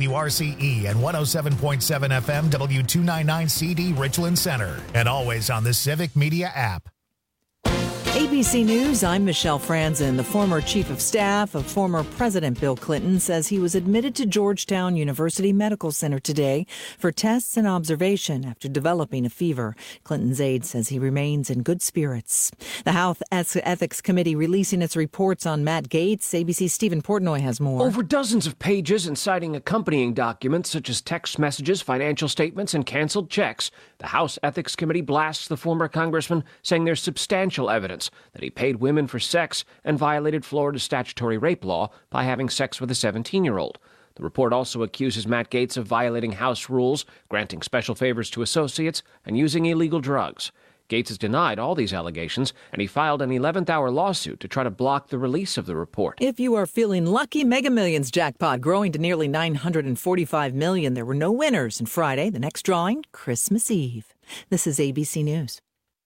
WRCE and 107.7 FM W299CD Richland Center. And always on the Civic Media app. ABC News, I'm Michelle Franzen. The former chief of staff of former President Bill Clinton says he was admitted to Georgetown University Medical Center today for tests and observation after developing a fever. Clinton's aide says he remains in good spirits. The House Ethics Committee releasing its reports on Matt Gaetz. ABC's Stephen Portnoy has more. Over dozens of pages and citing accompanying documents such as text messages, financial statements, and canceled checks. The House Ethics Committee blasts the former congressman, saying there's substantial evidence that he paid women for sex and violated Florida's statutory rape law by having sex with a 17-year-old. The report also accuses Matt Gaetz of violating House rules, granting special favors to associates, and using illegal drugs. Gaetz has denied all these allegations, and he filed an 11th-hour lawsuit to try to block the release of the report. If you are feeling lucky, Mega Millions jackpot growing to nearly $945 million. There were no winners. And Friday, the next drawing, Christmas Eve. This is ABC News.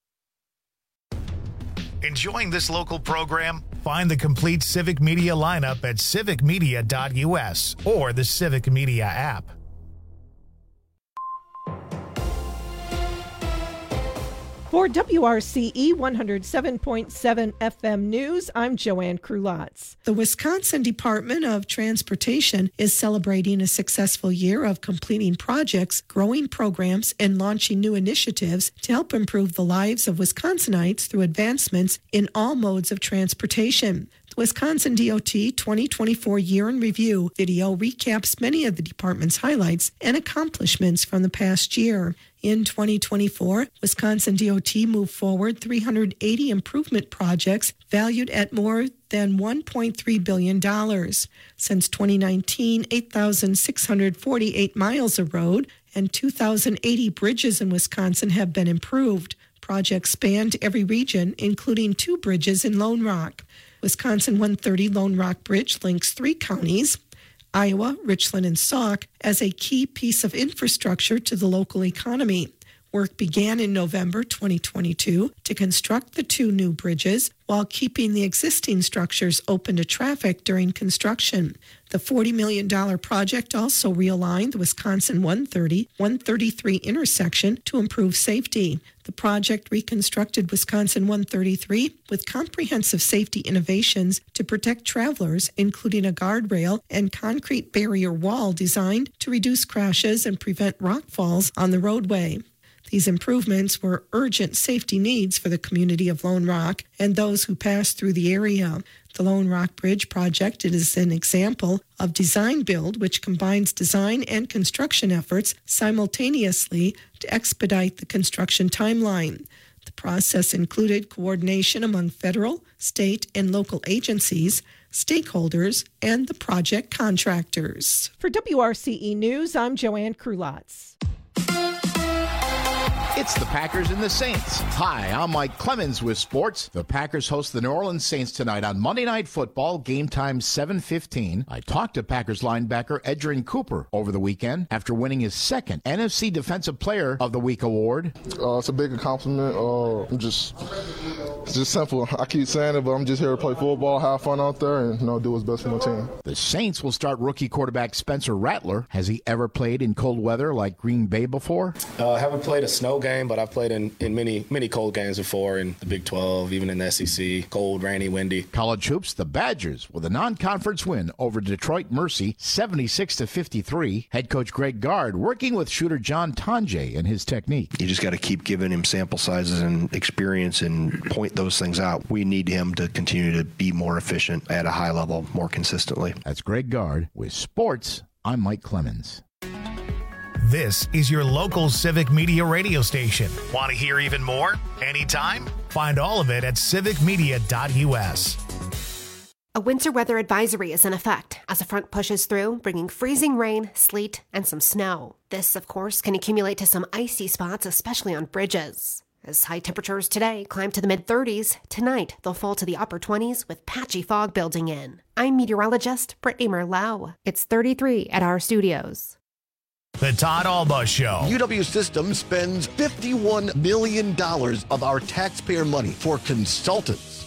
Enjoying this local program? Find the complete Civic Media lineup at civicmedia.us or the Civic Media app. For WRCE 107.7 FM News, I'm Joanne Krulotz. The Wisconsin Department of Transportation is celebrating a successful year of completing projects, growing programs, and launching new initiatives to help improve the lives of Wisconsinites through advancements in all modes of transportation. The Wisconsin DOT 2024 Year in Review video recaps many of the department's highlights and accomplishments from the past year. In 2024, Wisconsin DOT moved forward 380 improvement projects valued at more than $1.3 billion. Since 2019, 8,648 miles of road and 2,080 bridges in Wisconsin have been improved. Projects spanned every region, including 2 bridges in Lone Rock. Wisconsin 130 Lone Rock Bridge links 3 counties, Iowa, Richland, and Sauk, as a key piece of infrastructure to the local economy. Work began in November 2022 to construct the 2 new bridges while keeping the existing structures open to traffic during construction. The $40 million project also realigned the Wisconsin 130-133 intersection to improve safety. The project reconstructed Wisconsin 133 with comprehensive safety innovations to protect travelers, including a guardrail and concrete barrier wall designed to reduce crashes and prevent rock falls on the roadway. These improvements were urgent safety needs for the community of Lone Rock and those who pass through the area. The Lone Rock Bridge project is an example of design build, which combines design and construction efforts simultaneously to expedite the construction timeline. The process included coordination among federal, state, and local agencies, stakeholders, and the project contractors. For WRCE News, I'm Joanne Krulotz. It's the Packers and the Saints. Hi, I'm Mike Clemens with sports. The Packers host the New Orleans Saints tonight on Monday Night Football, game time 7:15. I talked to Packers linebacker Edgerrin Cooper over the weekend after winning his 2nd NFC Defensive Player of the Week award. It's a big accomplishment. It's just simple. I keep saying it, but I'm just here to play football, have fun out there, and do what's best for my team. The Saints will start rookie quarterback Spencer Rattler. Has he ever played in cold weather like Green Bay before? I haven't played a snow game, but I've played in many cold games before, in the Big 12, even in the SEC. Cold, rainy, windy. College hoops, the Badgers with a non-conference win over Detroit Mercy, 76-53. Head coach Greg Gard working with shooter John Tonje and his technique. You just got to keep giving him sample sizes and experience and point those things out. We need him to continue to be more efficient at a high level more consistently. That's Greg Gard with sports. I'm Mike Clemens. This is your local Civic Media radio station. Want to hear even more? Anytime? Find all of it at civicmedia.us. A winter weather advisory is in effect as a front pushes through, bringing freezing rain, sleet, and some snow. This, of course, can accumulate to some icy spots, especially on bridges. As high temperatures today climb to the mid-30s, tonight they'll fall to the upper 20s with patchy fog building in. I'm meteorologist Brittany Merlau. It's 33 at our studios. The Todd Alba Show. UW Systems spends $51 million of our taxpayer money for consultants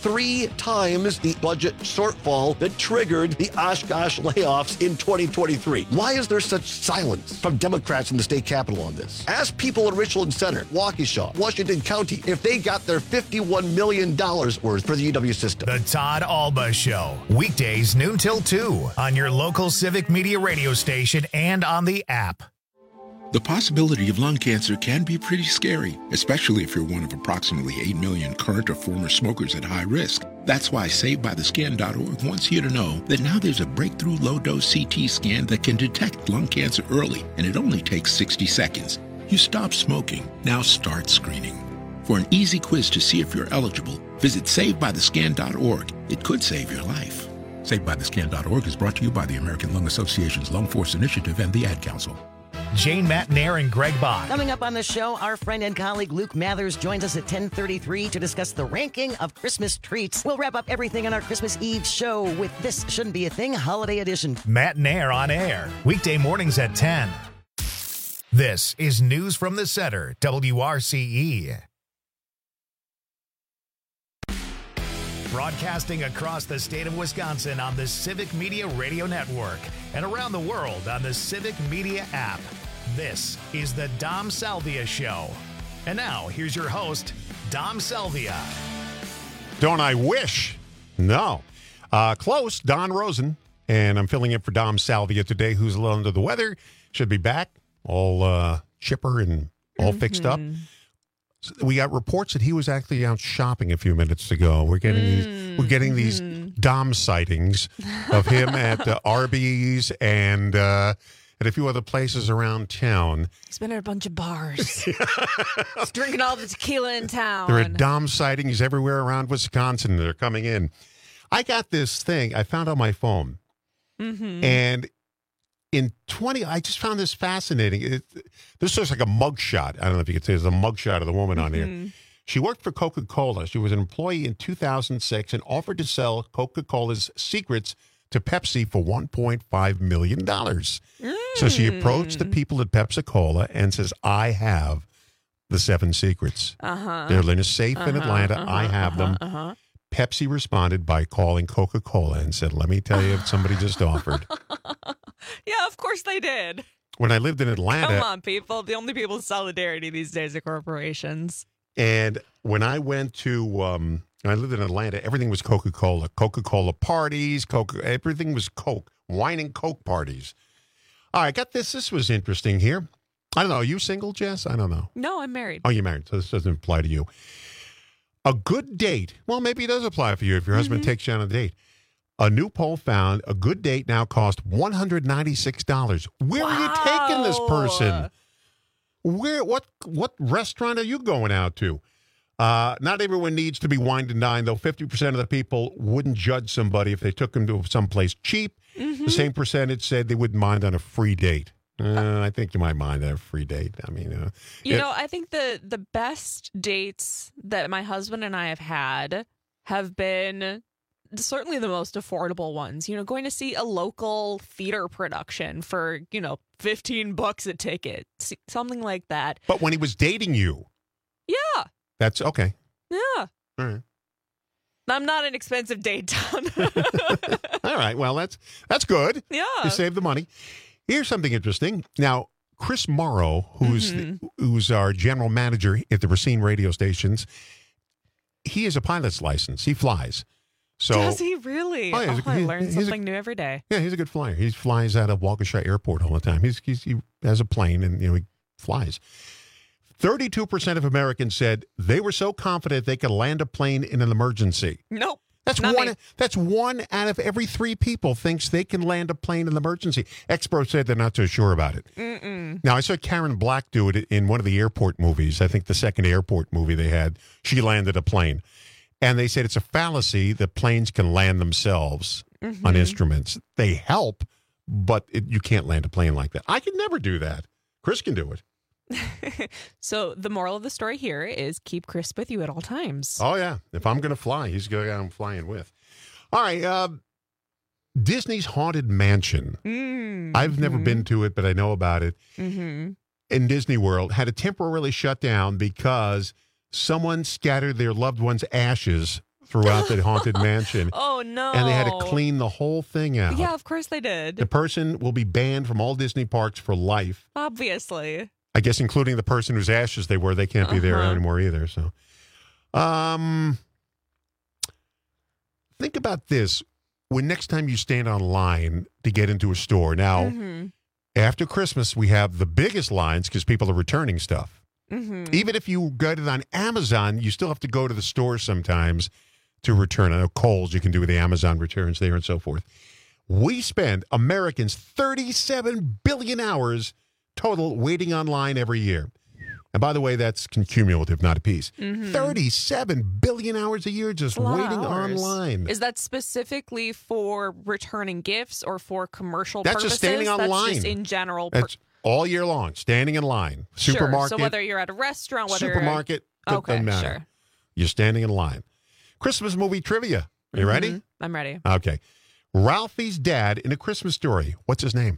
3 times the budget shortfall that triggered the Oshkosh layoffs in 2023. Why is there such silence from Democrats in the state capitol on this? Ask people in Richland Center, Waukesha, Washington County, if they got their $51 million worth for the UW system. The Todd Alba Show, weekdays noon till 2 on your local Civic Media radio station and on the app. The possibility of lung cancer can be pretty scary, especially if you're one of approximately 8 million current or former smokers at high risk. That's why SaveByTheScan.org wants you to know that now there's a breakthrough low-dose CT scan that can detect lung cancer early, and it only takes 60 seconds. You stop smoking, now start screening. For an easy quiz to see if you're eligible, visit SaveByTheScan.org. It could save your life. SaveByTheScan.org is brought to you by the American Lung Association's Lung Force Initiative and the Ad Council. Jane Matnair and Greg Bond. Coming up on the show, our friend and colleague Luke Mathers joins us at 10:33 to discuss the ranking of Christmas treats. We'll wrap up everything on our Christmas Eve show with This Shouldn't Be a Thing Holiday Edition. Matnair on air, weekday mornings at 10. This is News from the Center, WRCE. Broadcasting across the state of Wisconsin on the Civic Media Radio Network and around the world on the Civic Media app. This is the Dom Salvia Show. And now, here's your host, Dom Salvia. Don't I wish? No. Close, Don Rosen. And I'm filling in for Dom Salvia today, who's a little under the weather. Should be back, all chipper and all fixed up. We got reports that he was actually out shopping a few minutes ago. We're getting these Dom sightings of him at Arby's and at a few other places around town. He's been at a bunch of bars. He's drinking all the tequila in town. There are Dom sightings everywhere around Wisconsin. They're coming in. I got this thing I found on my phone. And I just found this fascinating. This looks like a mugshot. I don't know if you could say it's a mugshot of the woman on here. She worked for Coca-Cola. She was an employee in 2006 and offered to sell Coca-Cola's secrets to Pepsi for $1.5 million. So she approached the people at Pepsi-Cola and says, I have the 7 secrets. They're in a safe in Atlanta. I have them. Pepsi responded by calling Coca-Cola and said, let me tell you if somebody just offered. Yeah, of course they did. When I lived in Atlanta. Come on, people. The only people in solidarity these days are corporations. And when I went to, I lived in Atlanta, everything was Coca-Cola. Coca-Cola parties, everything was Coke. Wine and Coke parties. All right, got this. This was interesting here. I don't know. Are you single, Jess? I don't know. No, I'm married. Oh, you're married. So this doesn't apply to you. A good date. Well, maybe it does apply for you if your husband takes you on a date. A new poll found a good date now costs $196. Where are you taking this person? What restaurant are you going out to? Not everyone needs to be wined and dined, though. 50% of the people wouldn't judge somebody if they took them to someplace cheap. The same percentage said they wouldn't mind on a free date. I think you might mind a free date. I mean, I think the best dates that my husband and I have had have been certainly the most affordable ones. Going to see a local theater production for, $15 a ticket, something like that. But when he was dating you. Yeah. That's okay. Yeah. All right. I'm not an expensive date, Don. All right. Well, that's good. Yeah. You save the money. Here's something interesting. Now, Chris Morrow, who's our general manager at the Racine radio stations, he has a pilot's license. He flies. So, does he really? Oh, yeah, I learn something new every day. Yeah, he's a good flyer. He flies out of Waukesha Airport all the time. He has a plane and he flies. 32% of Americans said they were so confident they could land a plane in an emergency. Nope. That's one out of every 3 people thinks they can land a plane in an emergency. Experts said they're not so sure about it. Now, I saw Karen Black do it in one of the airport movies. I think the second airport movie they had, she landed a plane. And they said it's a fallacy that planes can land themselves on instruments. They help, but you can't land a plane like that. I could never do that. Chris can do it. So the moral of the story here is keep Chris with you at all times. Oh, yeah. If I'm going to fly, he's the guy I'm flying with. All right. Disney's Haunted Mansion. I've never been to it, but I know about it. In Disney World, had to temporarily shut down because someone scattered their loved one's ashes throughout the haunted mansion. Oh, no. And they had to clean the whole thing out. Yeah, of course they did. The person will be banned from all Disney parks for life. Obviously. I guess including the person whose ashes they were. They can't be there anymore either. So, think about this. When next time you stand online to get into a store. Now, after Christmas, we have the biggest lines because people are returning stuff. Even if you get it on Amazon, you still have to go to the store sometimes to return. I know Kohl's, you can do the Amazon returns there and so forth. We spend, Americans, 37 billion hours total waiting online every year. And by the way, that's cumulative, not a piece. 37 billion hours a year just waiting online. Is that specifically for returning gifts or for commercial That's purposes? Just standing online. That's just in general. That's all year long, standing in line. Supermarket. Sure. So whether you're at a restaurant, whether supermarket, doesn't matter. Sure. You're standing in line. Christmas movie trivia. Are you ready? I'm ready. Okay. Ralphie's dad in A Christmas Story. What's his name?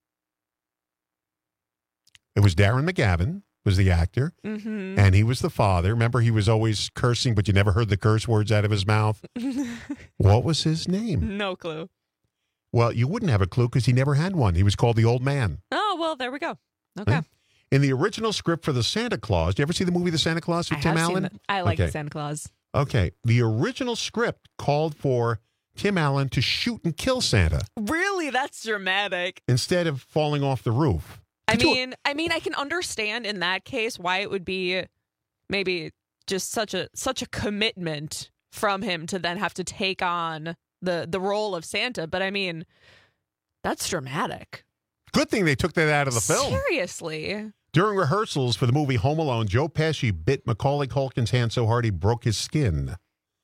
It was Darren McGavin, was the actor, and he was the father. Remember, he was always cursing, but you never heard the curse words out of his mouth. What was his name? No clue. Well, you wouldn't have a clue because he never had one. He was called the Old Man. Oh, well, there we go. Okay. In the original script for the Santa Claus, do you ever see the movie The Santa Claus with Tim Allen? I like Santa Claus. Okay. The original script called for Tim Allen to shoot and kill Santa. Really? That's dramatic. Instead of falling off the roof. I mean, I can understand in that case why it would be maybe just such a commitment from him to then have to take on the role of Santa. But I mean, that's dramatic. Good thing they took that out of the film. Seriously. During rehearsals for the movie Home Alone, Joe Pesci bit Macaulay Culkin's hand so hard he broke his skin.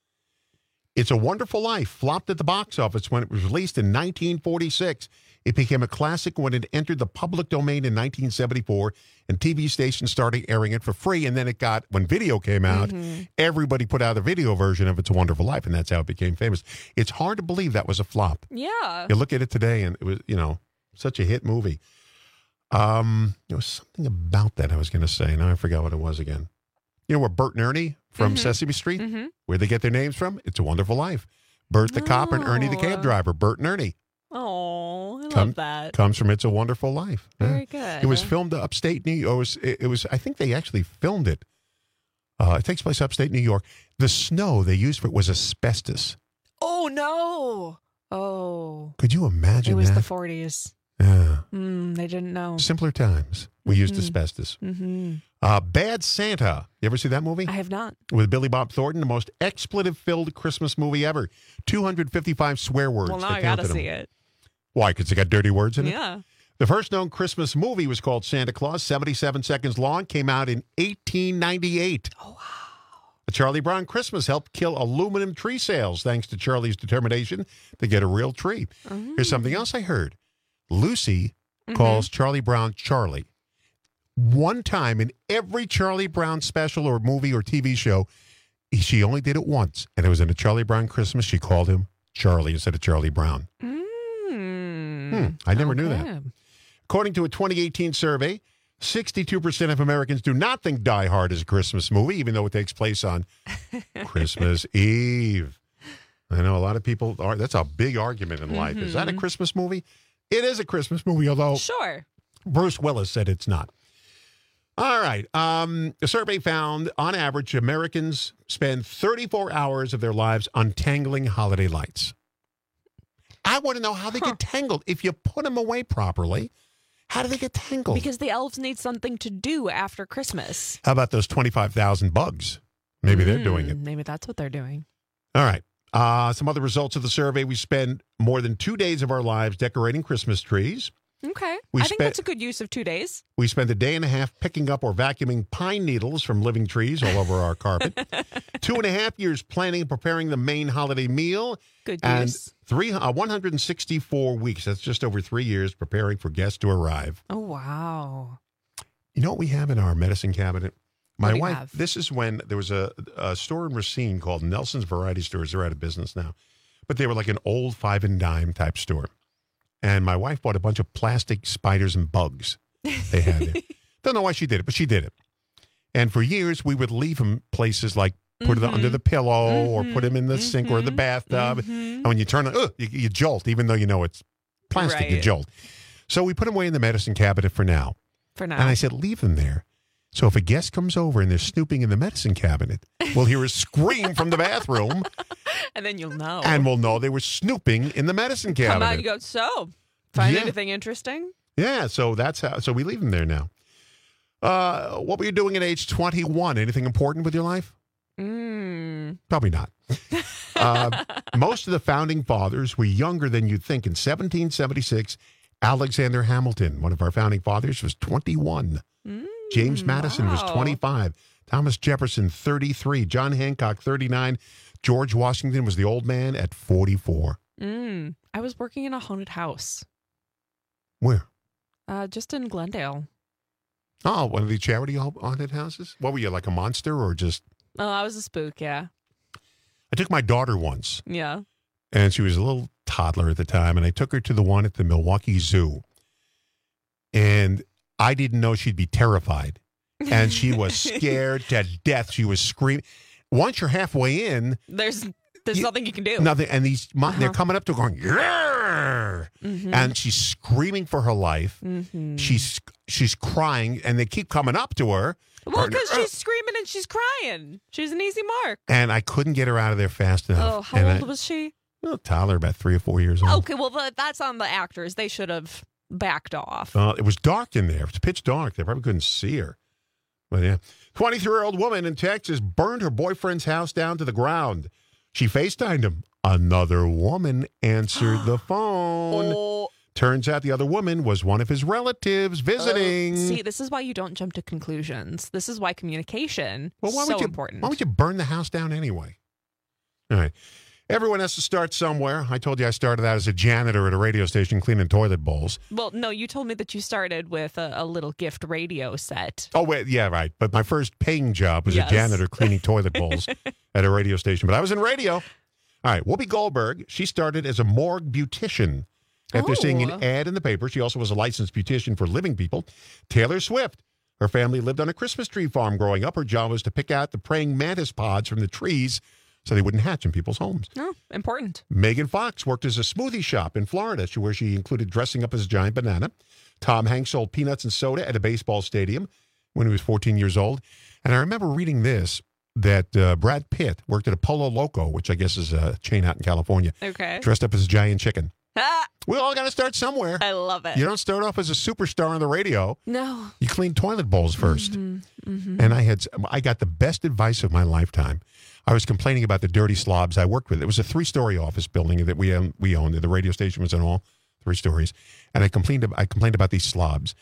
It's a Wonderful Life flopped at the box office when it was released in 1946. It became a classic when it entered the public domain in 1974, and TV stations started airing it for free. And then it got, when video came out, everybody put out a video version of It's a Wonderful Life, and that's how it became famous. It's hard to believe that was a flop. Yeah. You look at it today, and it was, such a hit movie. There was something about that I was going to say. Now I forgot what it was again. You know where Bert and Ernie from Sesame Street, where they get their names from? It's a Wonderful Life. Bert the cop and Ernie the cab driver. Bert and Ernie. Oh, I love that. Comes from It's a Wonderful Life. Very good. It was filmed upstate New York. It was. I think they actually filmed it. It takes place upstate New York. The snow they used for it was asbestos. Oh, no. Oh. Could you imagine that? It was the 40s. Yeah. They didn't know. Simpler times. We used asbestos. Bad Santa. You ever see that movie? I have not. With Billy Bob Thornton, the most expletive-filled Christmas movie ever. 255 swear words. Well, now I got to see it. Why? Because it got dirty words in it? Yeah. The first known Christmas movie was called Santa Claus, 77 seconds long, came out in 1898. Oh, wow. A Charlie Brown Christmas helped kill aluminum tree sales thanks to Charlie's determination to get a real tree. Here's something else I heard. Lucy calls Charlie Brown Charlie. One time in every Charlie Brown special or movie or TV show, she only did it once, and it was in a Charlie Brown Christmas. She called him Charlie instead of Charlie Brown. I never knew that. According to a 2018 survey, 62% of Americans do not think Die Hard is a Christmas movie, even though it takes place on Christmas Eve. I know a lot of people are. That's a big argument in life. Is that a Christmas movie? It is a Christmas movie, although sure. Bruce Willis said it's not. All right. The survey found, on average, Americans spend 34 hours of their lives untangling holiday lights. I want to know how they get tangled. If you put them away properly, how do they get tangled? Because the elves need something to do after Christmas. How about those 25,000 bugs? Maybe they're doing it. Maybe that's what they're doing. All right. Some other results of the survey. We spend more than 2 days of our lives decorating Christmas trees. Okay. I think that's a good use of 2 days. We spend a day and a half picking up or vacuuming pine needles from living trees all over our carpet. 2.5 years planning and preparing the main holiday meal. Good use. And 164 weeks. That's just over 3 years preparing for guests to arrive. Oh, wow. You know what we have in our medicine cabinet? My wife, have? This is when there was a store in Racine called Nelson's Variety Stores. They're out of business now. But they were like an old 5 and dime type store. And my wife bought a bunch of plastic spiders and bugs they had there. Don't know why she did it, but she did it. And for years, we would leave them places like put it under the pillow or put them in the sink or the bathtub. And when you turn it, you jolt, even though you know it's plastic, you jolt. So we put them away in the medicine cabinet for now. And I said, leave them there. So if a guest comes over and they're snooping in the medicine cabinet, we'll hear a scream from the bathroom. And then you'll know. And we'll know they were snooping in the medicine cabinet. Come out and go, so, find anything interesting? Yeah, so that's how. So we leave them there now. What were you doing at age 21? Anything important with your life? Probably not. Most of the founding fathers were younger than you'd think. In 1776, Alexander Hamilton, one of our founding fathers, was 21. James Madison was 25. Thomas Jefferson, 33. John Hancock, 39. George Washington was the old man at 44. I was working in a haunted house. Where? Just in Glendale. Oh, one of the charity haunted houses? What were you, like a monster or just... Oh, I was a spook, yeah. I took my daughter once. Yeah. And she was a little toddler at the time, and I took her to the one at the Milwaukee Zoo. And I didn't know she'd be terrified. And she was scared to death. She was screaming. Once you're halfway in... There's nothing you can do. Nothing. And they're coming up to her going, yeah! And she's screaming for her life. She's crying, and they keep coming up to her. Well, because she's screaming and she's crying. She's an easy mark. And I couldn't get her out of there fast enough. Oh, how old was she? A toddler, about 3 or 4 years old. Okay, well, that's on the actors. They should have backed off. It was dark in there. It was pitch dark. They probably couldn't see her. But yeah. 23-year-old woman in Texas burned her boyfriend's house down to the ground. She FaceTimed him. Another woman answered the phone. Turns out the other woman was one of his relatives visiting. See, this is why you don't jump to conclusions. This is why communication is so important. Why would you burn the house down anyway? All right. Everyone has to start somewhere. I told you I started out as a janitor at a radio station cleaning toilet bowls. Well, no, you told me that you started with a little gift radio set. Oh, wait, yeah, right. But my first paying job was a janitor cleaning toilet bowls at a radio station. But I was in radio. All right, Whoopi Goldberg, she started as a morgue beautician. After seeing an ad in the paper, she also was a licensed beautician for living people. Taylor Swift, her family lived on a Christmas tree farm growing up. Her job was to pick out the praying mantis pods from the trees so they wouldn't hatch in people's homes. Oh, important. Megan Fox worked as a smoothie shop in Florida, where she included dressing up as a giant banana. Tom Hanks sold peanuts and soda at a baseball stadium when he was 14 years old. And I remember reading this, that Brad Pitt worked at a Polo Loco, which I guess is a chain out in California. Okay. Dressed up as a giant chicken. We all got to start somewhere. I love it. You don't start off as a superstar on the radio. No. You clean toilet bowls first. And I got the best advice of my lifetime. I was complaining about the dirty slobs I worked with. It was a 3-story office building that we owned. The radio station was in all 3 stories. And I complained about these slobs.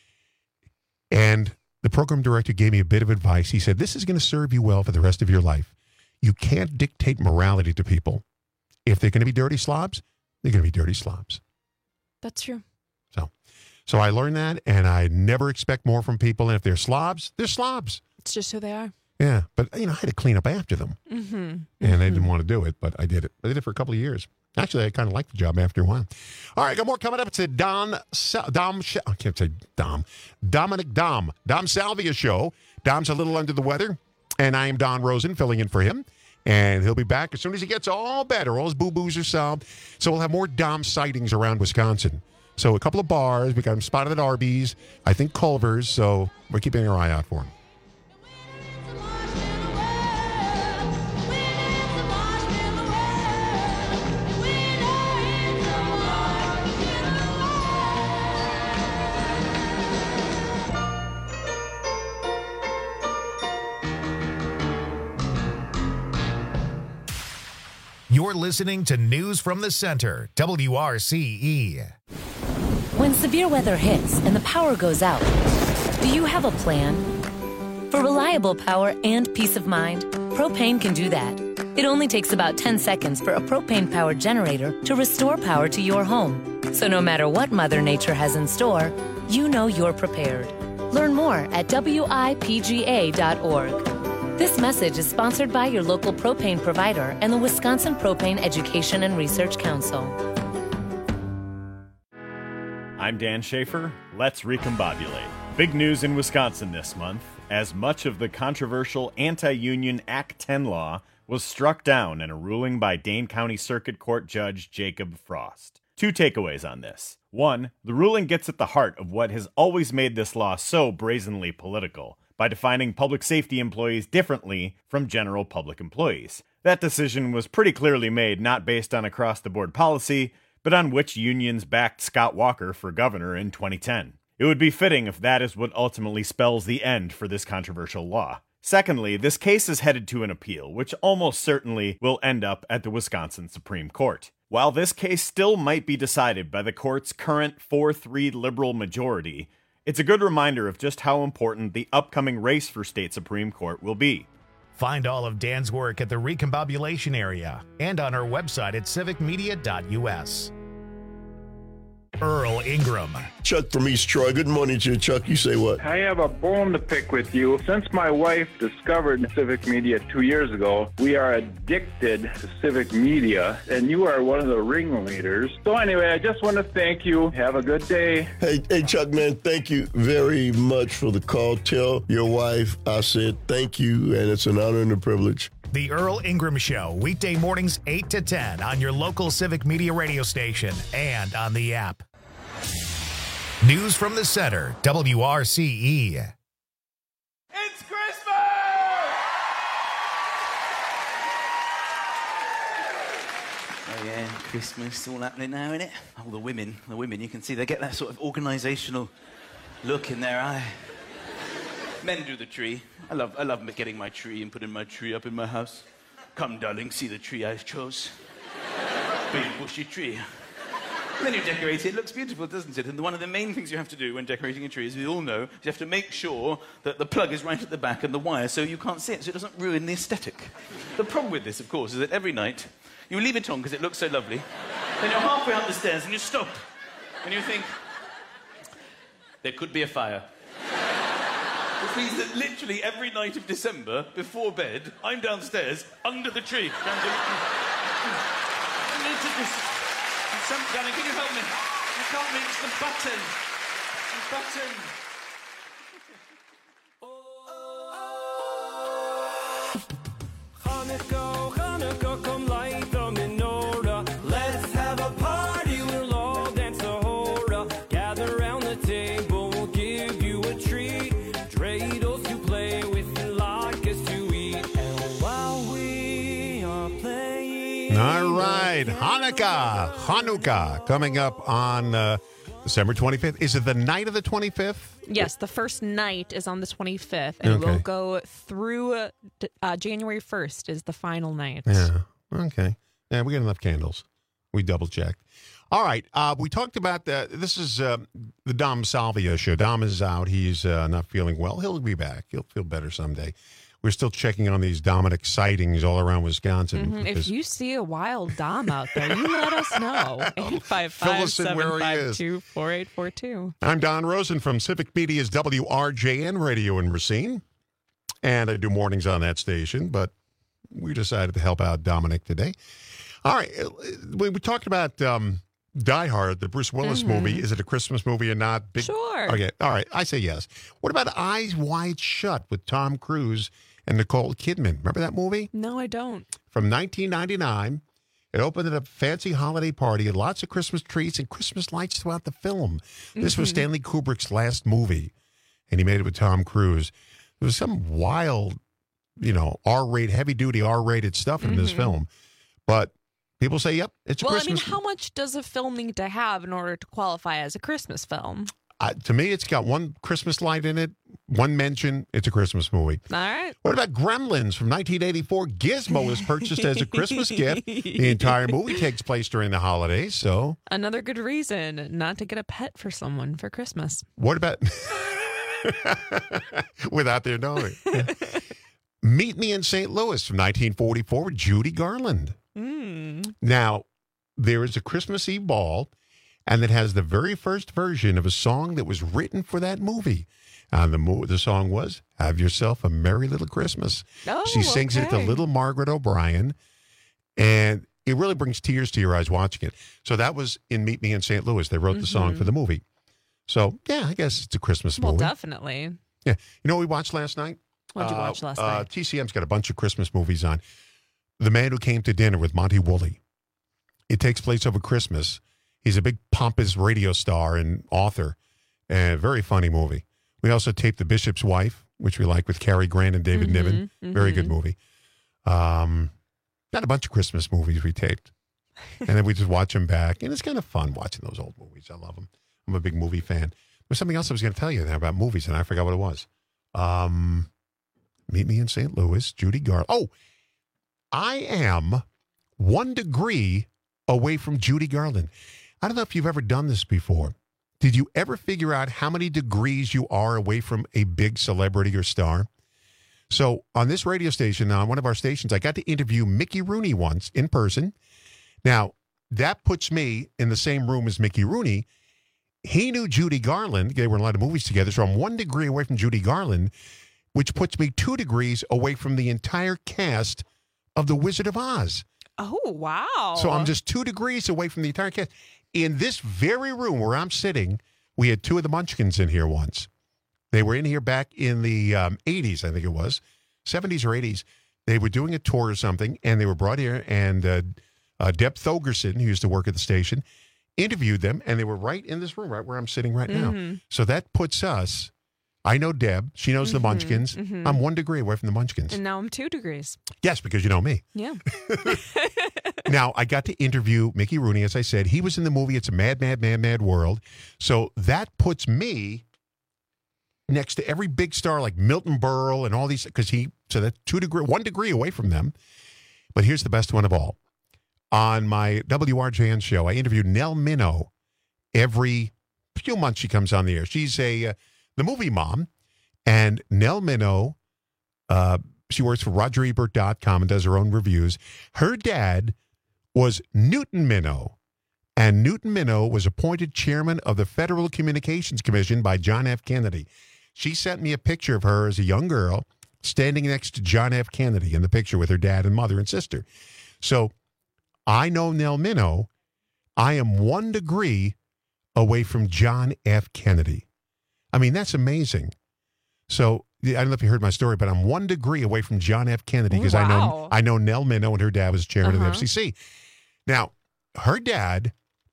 And the program director gave me a bit of advice. He said, this is going to serve you well for the rest of your life. You can't dictate morality to people. If they're going to be dirty slobs, they're going to be dirty slobs. That's true. So I learned that, and I never expect more from people. And if they're slobs, they're slobs. It's just who they are. Yeah, but I had to clean up after them. And I didn't want to do it, but I did it. I did it for a couple of years. Actually, I kind of liked the job after a while. All right, got more coming up. It's a Dominic Dom Salvia show. Dom's a little under the weather, and I am Don Rosen filling in for him. And he'll be back as soon as he gets all better. All his boo-boos are solved. So we'll have more Dom sightings around Wisconsin. So a couple of bars. We got him spotted at Arby's. I think Culver's. So we're keeping our eye out for him. You're listening to News from the Center, WRCE. When severe weather hits and the power goes out, do you have a plan? For reliable power and peace of mind, Propane can do that. It only takes about 10 seconds for a propane-powered generator to restore power to your home. So no matter what Mother Nature has in store, you know you're prepared. Learn more at WIPGA.org. This message is sponsored by your local propane provider and the Wisconsin Propane Education and Research Council. I'm Dan Schaefer. Let's recombobulate. Big news in Wisconsin this month, as much of the controversial anti-union Act 10 law was struck down in a ruling by Dane County Circuit Court Judge Jacob Frost. 2 takeaways on this. 1, the ruling gets at the heart of what has always made this law so brazenly political, by defining public safety employees differently from general public employees. That decision was pretty clearly made not based on across-the-board policy, but on which unions backed Scott Walker for governor in 2010. It would be fitting if that is what ultimately spells the end for this controversial law. Secondly, this case is headed to an appeal, which almost certainly will end up at the Wisconsin Supreme Court. While this case still might be decided by the court's current 4-3 liberal majority, it's a good reminder of just how important the upcoming race for state Supreme Court will be. Find all of Dan's work at the Recombobulation Area and on our website at civicmedia.us. Earl Ingram. Chuck from East Troy. Good morning to you, Chuck. You say what? I have a bone to pick with you. Since my wife discovered Civic Media 2 years ago, we are addicted to Civic Media, and you are one of the ringleaders. So anyway, I just want to thank you. Have a good day. Hey, Chuck, man, thank you very much for the call. Tell your wife I said thank you, and it's an honor and a privilege. The Earl Ingram Show, weekday mornings 8 to 10 on your local Civic Media radio station and on the app. News from the center, WRCE. It's Christmas! Oh yeah, Christmas, all happening now, isn't it? Oh, the women, you can see they get that sort of organisational look in their eye. Men do the tree. I love getting my tree and putting my tree up in my house. Come, darling, see the tree I chose. Big bushy tree. And then you decorate it. It looks beautiful, doesn't it? And one of the main things you have to do when decorating a tree, as we all know, is you have to make sure that the plug is right at the back and the wire so you can't see it, so it doesn't ruin the aesthetic. The problem with this, of course, is that every night you leave it on because it looks so lovely. Then you're halfway up the stairs and you stop. And you think, there could be a fire. Which means that literally every night of December, before bed, I'm downstairs, under the tree. Darling, can you help me? I can't reach the button. Hanukkah, Hanukkah, come light the menorah. Let's have a party, we'll all dance a hora. Gather round the table, we'll give you a treat. Dreidels to play with and latkes to eat. And while we are playing... All right, Hanukkah coming up on December 25th. Is it the night of the 25th? Yes, the first night is on the 25th, and we'll go through January 1st is the final night. Yeah, okay. Yeah, we got enough candles. We double-checked. All right, we talked about this is the Dom Salvia show. Dom is out. He's not feeling well. He'll be back. He'll feel better someday. We're still checking on these Dominic sightings all around Wisconsin. Mm-hmm. If you see a wild Dom out there, you let us know. 855-752-4842. I'm Don Rosen from Civic Media's WRJN Radio in Racine. And I do mornings on that station, but we decided to help out Dominic today. All right. We talked about Die Hard, the Bruce Willis movie. Is it a Christmas movie or not? Sure. Okay. All right. I say yes. What about Eyes Wide Shut with Tom Cruise and Nicole Kidman? Remember that movie? No, I don't. From 1999. It opened at a fancy holiday party and lots of Christmas trees and Christmas lights throughout the film. This was Stanley Kubrick's last movie, and he made it with Tom Cruise. There was some wild, R-rated, heavy-duty R-rated stuff in this film. But people say, yep, it's a Christmas film. How much does a film need to have in order to qualify as a Christmas film? To me, it's got one Christmas light in it, one mention. It's a Christmas movie. All right. What about Gremlins from 1984? Gizmo was purchased as a Christmas gift. The entire movie takes place during the holidays, so... Another good reason not to get a pet for someone for Christmas. What about... Without their knowing. Meet Me in St. Louis from 1944 with Judy Garland. Now, there is a Christmas Eve ball, and it has the very first version of a song that was written for that movie. The song was Have Yourself a Merry Little Christmas. She sings it to little Margaret O'Brien, and it really brings tears to your eyes watching it. So that was in Meet Me in St. Louis. They wrote the song for the movie. So, yeah, I guess it's a Christmas Well, movie. definitely. Yeah. You know what we watched last night? What'd you watch last night? TCM's got a bunch of Christmas movies on. The Man Who Came to Dinner with Monty Woolley. It takes place over Christmas. He's a big pompous radio star and author. And very funny movie. We also taped The Bishop's Wife, which we like, with Cary Grant and David Niven. Very good movie. Got a bunch of Christmas movies we taped. And then we just watch them back. And it's kind of fun watching those old movies. I love them. I'm a big movie fan. There's something else I was going to tell you there about movies, and I forgot what it was. Meet Me in St. Louis, Judy Garland. Oh, I am 1 degree away from Judy Garland. I don't know if you've ever done this before. Did you ever figure out how many degrees you are away from a big celebrity or star? So on this radio station, on one of our stations, I got to interview Mickey Rooney once in person. Now, that puts me in the same room as Mickey Rooney. He knew Judy Garland. They were in a lot of movies together. So I'm 1 degree away from Judy Garland, which puts me 2 degrees away from the entire cast of The Wizard of Oz. Oh, wow. So I'm just 2 degrees away from the entire cast. In this very room where I'm sitting, we had 2 of the Munchkins in here once. They were in here back in the 80s, I think it was, 70s or 80s. They were doing a tour or something, and they were brought here, and Deb Thogerson, who used to work at the station, interviewed them, and they were right in this room, right where I'm sitting right now. So that puts us, I know Deb, she knows the Munchkins. I'm 1 degree away from the Munchkins. And now I'm 2 degrees. Yes, because you know me. Yeah. Now, I got to interview Mickey Rooney, as I said. He was in the movie It's a Mad, Mad, Mad, Mad World. So that puts me next to every big star like Milton Berle and all these, so that's 1 degree away from them. But here's the best one of all. On my WRJN show, I interviewed Nell Minow. Every few months she comes on the air. She's the movie mom. And Nell Minow, she works for RogerEbert.com and does her own reviews. Her dad was Newton Minow. And Newton Minow was appointed chairman of the Federal Communications Commission by John F. Kennedy. She sent me a picture of her as a young girl standing next to John F. Kennedy in the picture with her dad and mother and sister. So I know Nell Minow. I am 1 degree away from John F. Kennedy. I mean, that's amazing. So I don't know if you heard my story, but I'm 1 degree away from John F. Kennedy because I know Nell Minow, and her dad was chairman of the FCC. Now, her dad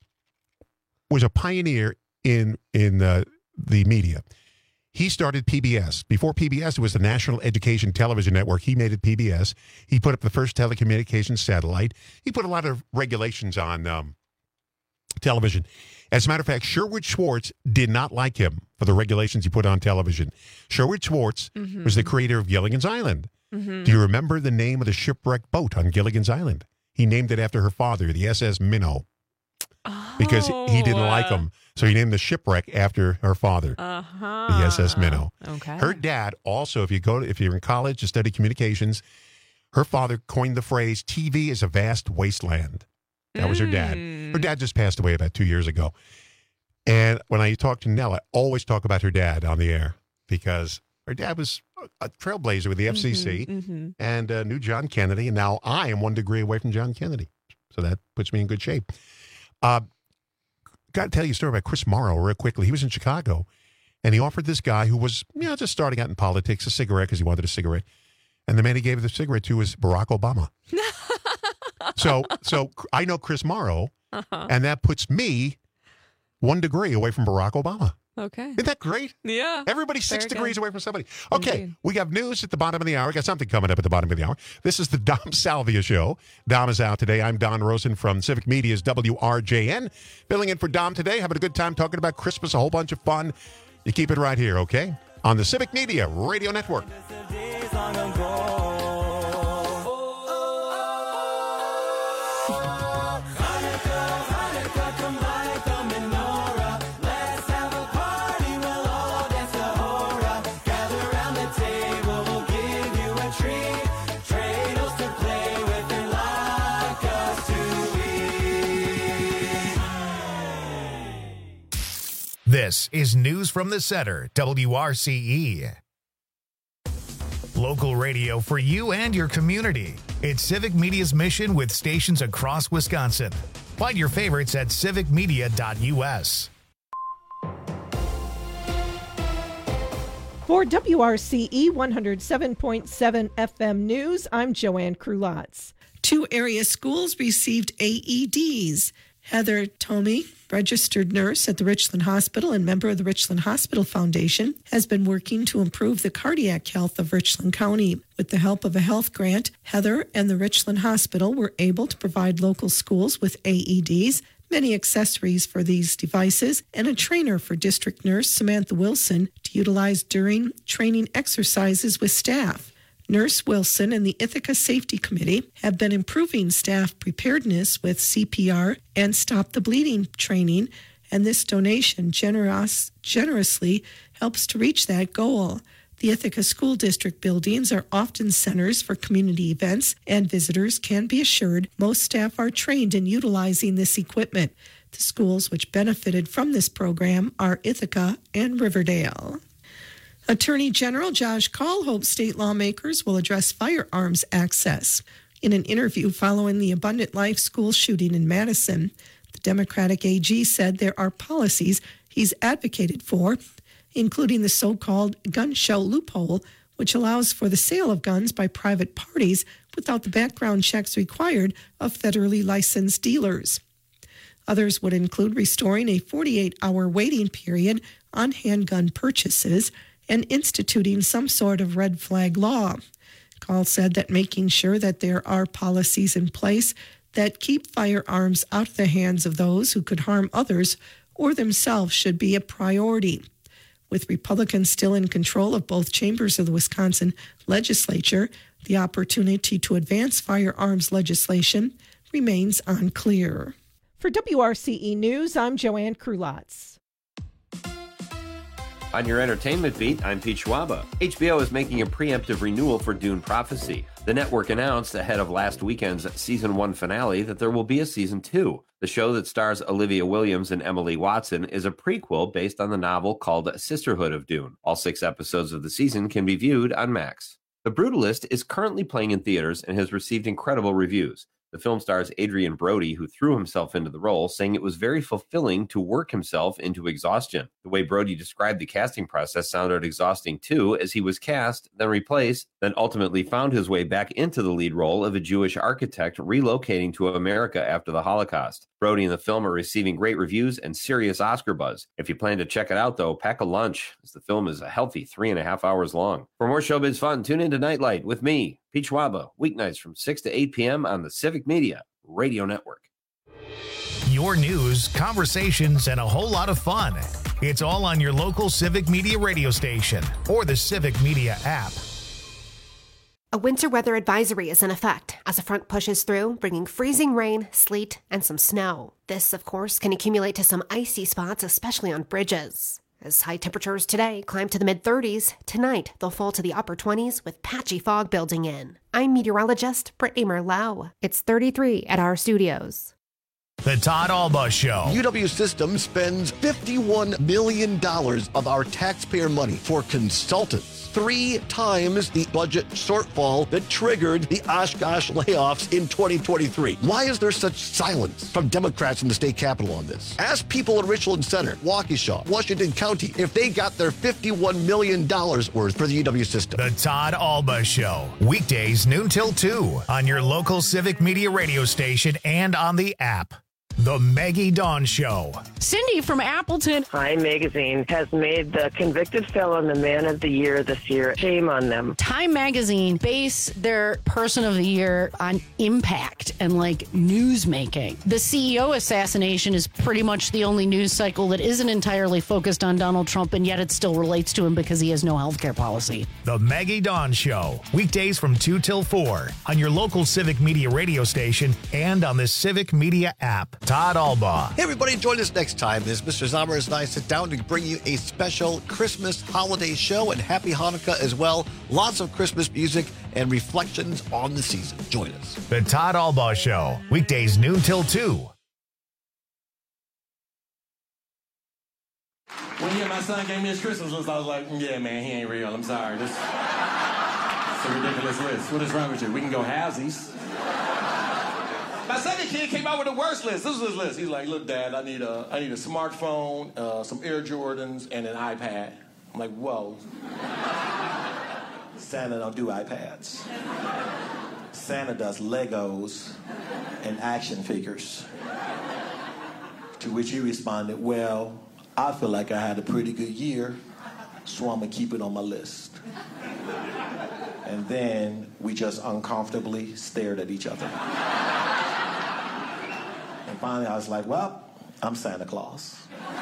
was a pioneer in the media. He started PBS. Before PBS, it was the National Education Television Network. He made it PBS. He put up the first telecommunications satellite. He put a lot of regulations on television. As a matter of fact, Sherwood Schwartz did not like him for the regulations he put on television. Sherwood Schwartz was the creator of Gilligan's Island. Do you remember the name of the shipwrecked boat on Gilligan's Island? He named it after her father, the SS Minnow, because he didn't like him. So he named the shipwreck after her father, the SS Minnow. Okay. Her dad also, if you're in college to study communications, her father coined the phrase, TV is a vast wasteland. That was her dad. Her dad just passed away about 2 years ago. And when I talk to Nell, I always talk about her dad on the air because her dad was a trailblazer with the FCC and knew John Kennedy. And now I am 1 degree away from John Kennedy. So that puts me in good shape. Got to tell you a story about Chris Morrow real quickly. He was in Chicago, and he offered this guy who was just starting out in politics a cigarette because he wanted a cigarette. And the man he gave the cigarette to was Barack Obama. So I know Chris Morrow, and that puts me 1 degree away from Barack Obama. Okay. Isn't that great? Yeah. Everybody's 6 degrees away from somebody. Okay, Indeed. We have news at the bottom of the hour. We got something coming up at the bottom of the hour. This is the Dom Salvia Show. Dom is out today. I'm Don Rosen from Civic Media's WRJN. Filling in for Dom today. Having a good time talking about Christmas, a whole bunch of fun. You keep it right here, okay? On the Civic Media Radio Network. This is News from the Center, WRCE. Local radio for you and your community. It's Civic Media's mission with stations across Wisconsin. Find your favorites at civicmedia.us. For WRCE 107.7 FM News, I'm Joanne Krulotz. 2 area schools received AEDs. Heather Tomey, registered nurse at the Richland Hospital and member of the Richland Hospital Foundation, has been working to improve the cardiac health of Richland County. With the help of a health grant, Heather and the Richland Hospital were able to provide local schools with AEDs, many accessories for these devices, and a trainer for district nurse Samantha Wilson to utilize during training exercises with staff. Nurse Wilson and the Ithaca Safety Committee have been improving staff preparedness with CPR and Stop the Bleeding training, and this donation generously helps to reach that goal. The Ithaca School District buildings are often centers for community events, and visitors can be assured most staff are trained in utilizing this equipment. The schools which benefited from this program are Ithaca and Riverdale. Attorney General Josh Kaul hopes state lawmakers will address firearms access. In an interview following the Abundant Life school shooting in Madison, the Democratic AG said there are policies he's advocated for, including the so-called gun show loophole, which allows for the sale of guns by private parties without the background checks required of federally licensed dealers. Others would include restoring a 48-hour waiting period on handgun purchases and instituting some sort of red flag law. Kaul said that making sure that there are policies in place that keep firearms out of the hands of those who could harm others or themselves should be a priority. With Republicans still in control of both chambers of the Wisconsin legislature, the opportunity to advance firearms legislation remains unclear. For WRCE News, I'm Joanne Krulotz. On your entertainment beat, I'm Pete Schwaba. HBO is making a preemptive renewal for Dune Prophecy. The network announced ahead of last weekend's Season 1 finale that there will be a Season 2. The show that stars Olivia Williams and Emily Watson is a prequel based on the novel called Sisterhood of Dune. All 6 episodes of the season can be viewed on Max. The Brutalist is currently playing in theaters and has received incredible reviews. The film stars Adrian Brody, who threw himself into the role, saying it was very fulfilling to work himself into exhaustion. The way Brody described the casting process sounded exhausting too, as he was cast, then replaced, then ultimately found his way back into the lead role of a Jewish architect relocating to America after the Holocaust. Brody and the film are receiving great reviews and serious Oscar buzz. If you plan to check it out, though, pack a lunch, as the film is a healthy 3.5 hours long. For more showbiz fun, tune into Nightlight with me, Pete Schwaba, weeknights from 6 to 8 p.m. on the Civic Media Radio Network. Your news, conversations, and a whole lot of fun. It's all on your local Civic Media radio station or the Civic Media app. A winter weather advisory is in effect as a front pushes through, bringing freezing rain, sleet, and some snow. This, of course, can accumulate to some icy spots, especially on bridges. As high temperatures today climb to the mid-30s, tonight they'll fall to the upper 20s with patchy fog building in. I'm meteorologist Brittany Merlot. It's 33 at our studios. The Todd Alba Show. UW Systems spends $51 million of our taxpayer money for consultants. 3 times the budget shortfall that triggered the Oshkosh layoffs in 2023. Why is there such silence from Democrats in the state capitol on this? Ask people in Richland Center, Waukesha, Washington County, if they got their $51 million worth for the UW system. The Todd Alba Show. Weekdays noon till 2 on your local Civic Media radio station and on the app. The Maggie Dawn Show. Cindy from Appleton. Time Magazine has made the convicted felon the man of the year this year. Shame on them. Time Magazine base their person of the year on impact and like news making. The CEO assassination is pretty much the only news cycle that isn't entirely focused on Donald Trump, and yet it still relates to him because he has no healthcare policy. The Maggie Dawn Show. Weekdays from 2 till 4 on your local Civic Media radio station and on the Civic Media app. Todd Alba. Hey everybody, join us next time as Mr. Zommers and I sit down to bring you a special Christmas holiday show, and happy Hanukkah as well. Lots of Christmas music and reflections on the season. Join us. The Todd Alba Show. Weekdays noon till 2. When my son gave me his Christmas list, I was like, yeah, man, he ain't real. I'm sorry. This is a ridiculous list. What is wrong with you? We can go halvesies. My second kid came out with the worst list. This was his list. He's like, look, Dad, I need a smartphone, some Air Jordans, and an iPad. I'm like, whoa. Santa don't do iPads. Santa does Legos and action figures. To which he responded, well, I feel like I had a pretty good year, so I'm gonna keep it on my list. And then we just uncomfortably stared at each other. And finally I was like, well, I'm Santa Claus.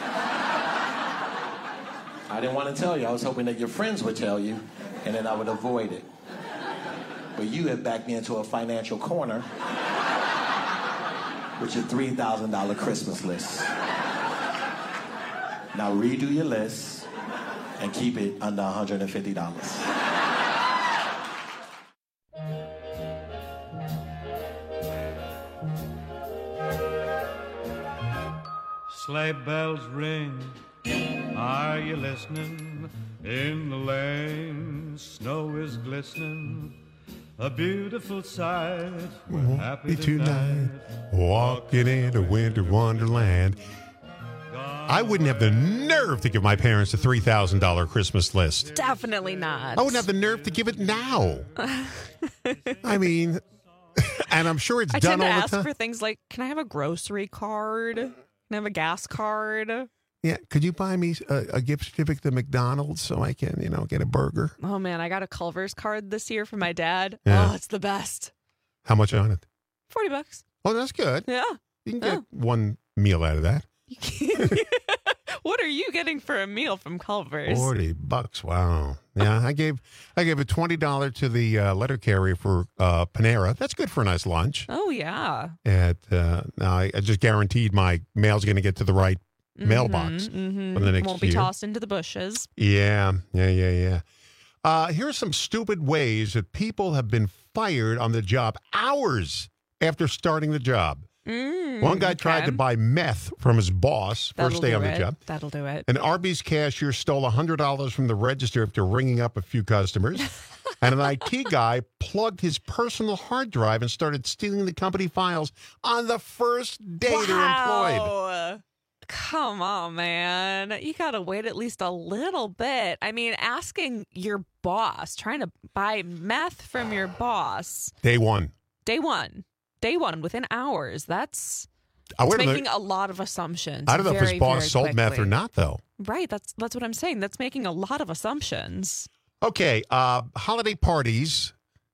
I didn't want to tell you. I was hoping that your friends would tell you, and then I would avoid it. But you have backed me into a financial corner with your $3,000 Christmas list. Now redo your list and keep it under $150. Sleigh bells ring, are you listening? In the lane, snow is glistening, a beautiful sight. We're happy tonight, walking into winter wonderland. I wouldn't have the nerve to give my parents a $3,000 Christmas list. Definitely not. I wouldn't have the nerve to give it now. I mean, and I'm sure it's I done tend to all the ask time. for things like, can I have a grocery card? Can I have a gas card? Yeah, could you buy me a gift certificate to McDonald's so I can, get a burger? Oh, man, I got a Culver's card this year from my dad. Yeah. Oh, it's the best. How much on it? $40. Oh, that's good. Yeah. You can get one meal out of that. What are you getting for a meal from Culver's? $40. Wow. Yeah, I gave a $20 to the letter carrier for Panera. That's good for a nice lunch. Oh, yeah. Now I just guaranteed my mail's going to get to the right mailbox for the next Won't be year. tossed into the bushes. Yeah. Here's some stupid ways that people have been fired on the job hours after starting the job. One guy tried to buy meth from his boss first day on the job. That'll do it. An Arby's cashier stole $100 from the register after ringing up a few customers. And an IT guy plugged his personal hard drive and started stealing the company files on the first day they're employed. Come on, man. You got to wait at least a little bit. I mean, asking your boss, trying to buy meth from your boss. Day one, within hours. That's wait a making minute. a lot of assumptions. I don't know if his boss very sold meth or quickly. not, though. Right. That's what I'm saying. That's making a lot of assumptions. Okay, holiday parties,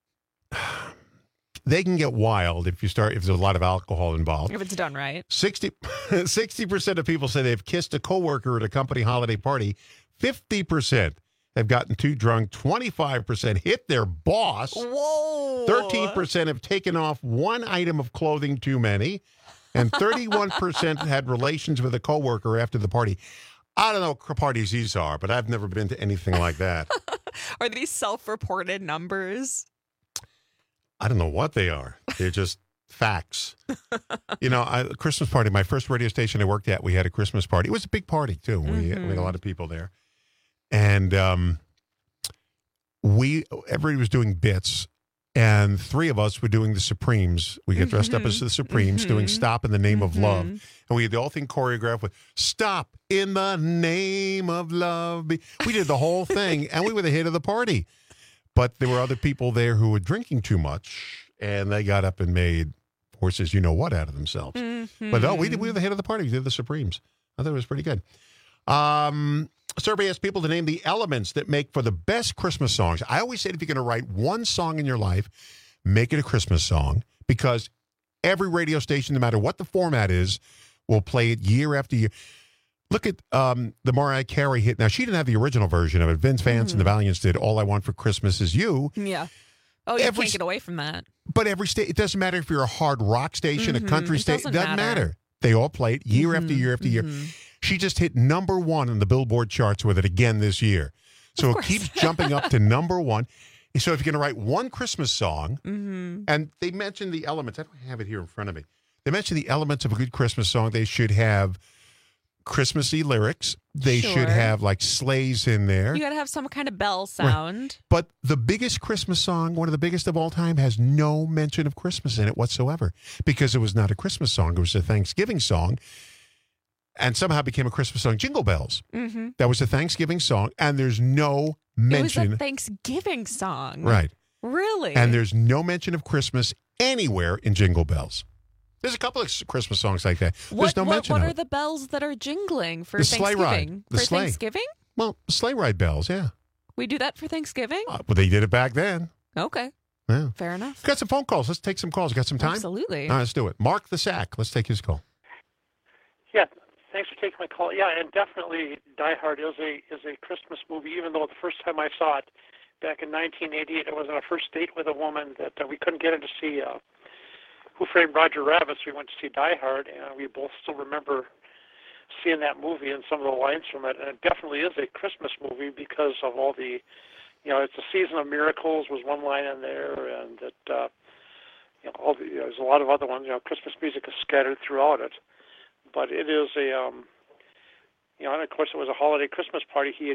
they can get wild if there's a lot of alcohol involved. If it's done right. 60% of people say they've kissed a coworker at a company holiday party. 50% have gotten too drunk. 25% hit their boss. Whoa. 13% have taken off one item of clothing too many. And 31% had relations with a coworker after the party. I don't know what parties these are, but I've never been to anything like that. Are these self-reported numbers? I don't know what they are. They're just facts. Christmas party, my first radio station I worked at, we had a Christmas party. It was a big party, too. We had a lot of people there. And everybody was doing bits, and three of us were doing the Supremes. We got dressed up as the Supremes, doing Stop in the Name of Love. And we had the whole thing choreographed with Stop in the Name of Love. We did the whole thing, and we were the hit of the party. But there were other people there who were drinking too much, and they got up and made horses you-know-what out of themselves. But no, we were the hit of the party. We did the Supremes. I thought it was pretty good. Survey asked people to name the elements that make for the best Christmas songs. I always say if you're going to write one song in your life, make it a Christmas song, because every radio station, no matter what the format is, will play it year after year. Look at the Mariah Carey hit. Now, she didn't have the original version of it. Vince Vance and the Valiants did All I Want for Christmas Is You. Yeah. Oh, you can't get away from that. But every state, it doesn't matter if you're a hard rock station, a country station. It doesn't matter. They all play it year after year after year. She just hit number one on the Billboard charts with it again this year. So it keeps jumping up to number one. So if you're going to write one Christmas song, and they mentioned the elements. I don't have it here in front of me. They mentioned the elements of a good Christmas song. They should have Christmassy lyrics. They should have like sleighs in there. You got to have some kind of bell sound. Right. But the biggest Christmas song, one of the biggest of all time, has no mention of Christmas in it whatsoever, because it was not a Christmas song. It was a Thanksgiving song, and somehow became a Christmas song. Jingle Bells. That was a Thanksgiving song, and there's no mention. It was a Thanksgiving song. Right. Really? And there's no mention of Christmas anywhere in Jingle Bells. There's a couple of Christmas songs like that. There's no mention What of are it. the bells that are jingling for The sleigh Thanksgiving? ride. The for sleigh. Thanksgiving? Well, sleigh ride bells, yeah. We do that for Thanksgiving? Well, they did it back then. Okay. Yeah. Fair enough. Got some phone calls. Let's take some calls. Got some time? Absolutely. All right, let's do it. Mark the Sack. Let's take his call. Yeah, thanks for taking my call. Yeah, and definitely Die Hard is a Christmas movie, even though the first time I saw it back in 1988, I was on a first date with a woman that we couldn't get her to see Who Framed Roger Rabbit, so we went to see Die Hard, and we both still remember seeing that movie and some of the lines from it. And it definitely is a Christmas movie because of all the, it's a season of miracles was one line in there, and that there's a lot of other ones. Christmas music is scattered throughout it, but it is a and of course it was a holiday Christmas party he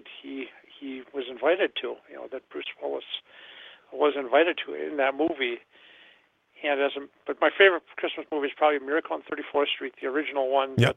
was invited to, that Bruce Willis was invited to in that movie. And but my favorite Christmas movie is probably Miracle on 34th Street, the original one. Yep.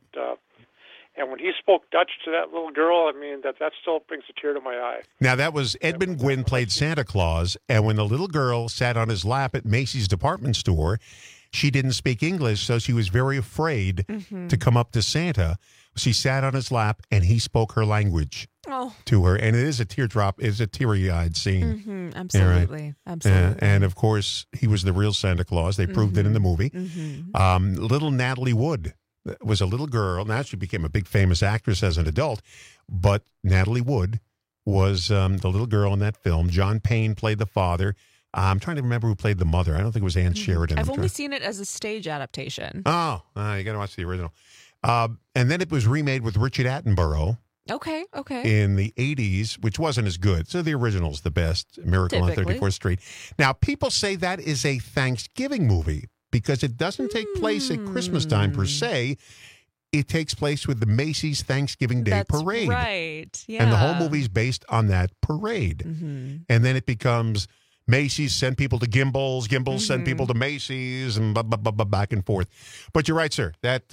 And when he spoke Dutch to that little girl, I mean, that still brings a tear to my eye. Now, that was Edmund Gwynn played Santa Claus, and when the little girl sat on his lap at Macy's department store, she didn't speak English, so she was very afraid to come up to Santa. She sat on his lap, and he spoke her language to her, and it is a teardrop, it's a teary-eyed scene. Absolutely. Yeah, right? Absolutely. And, of course, he was the real Santa Claus. They proved it in the movie. Little Natalie Wood was a little girl. Now she became a big famous actress as an adult, but Natalie Wood was the little girl in that film. John Payne played the father. I'm trying to remember who played the mother. I don't think it was Ann Sheridan. I've only seen it as a stage adaptation. Oh, you got to watch the original. And then it was remade with Richard Attenborough Okay. in the 80s, which wasn't as good. So the original's the best, Miracle on Typically. 34th Street. Now, people say that is a Thanksgiving movie because it doesn't take place at Christmas time per se. It takes place with the Macy's Thanksgiving Day That's Parade. right. Yeah. And the whole movie's based on that parade. And then it becomes Macy's send people to Gimbals, Gimbals send people to Macy's, and back and forth. But you're right, sir. That's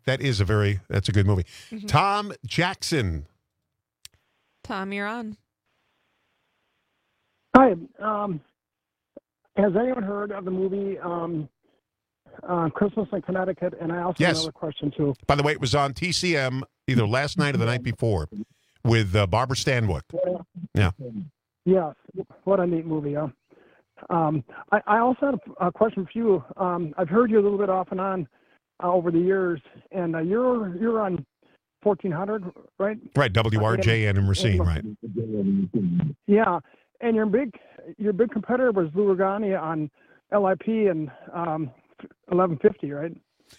a good movie. Tom Jackson. Tom, you're on. Hi. Has anyone heard of the movie Christmas in Connecticut? And I also have another question, too. By the way, it was on TCM either last night or the night before with Barbara Stanwyck. Yeah. Yes. What a neat movie, huh? I also had a question for you. I've heard you a little bit off and on over the years, and you're on 1400, right? Right, WRJN in Racine, right. Yeah, and your big competitor was Lou Regani on LIP and 1150, right?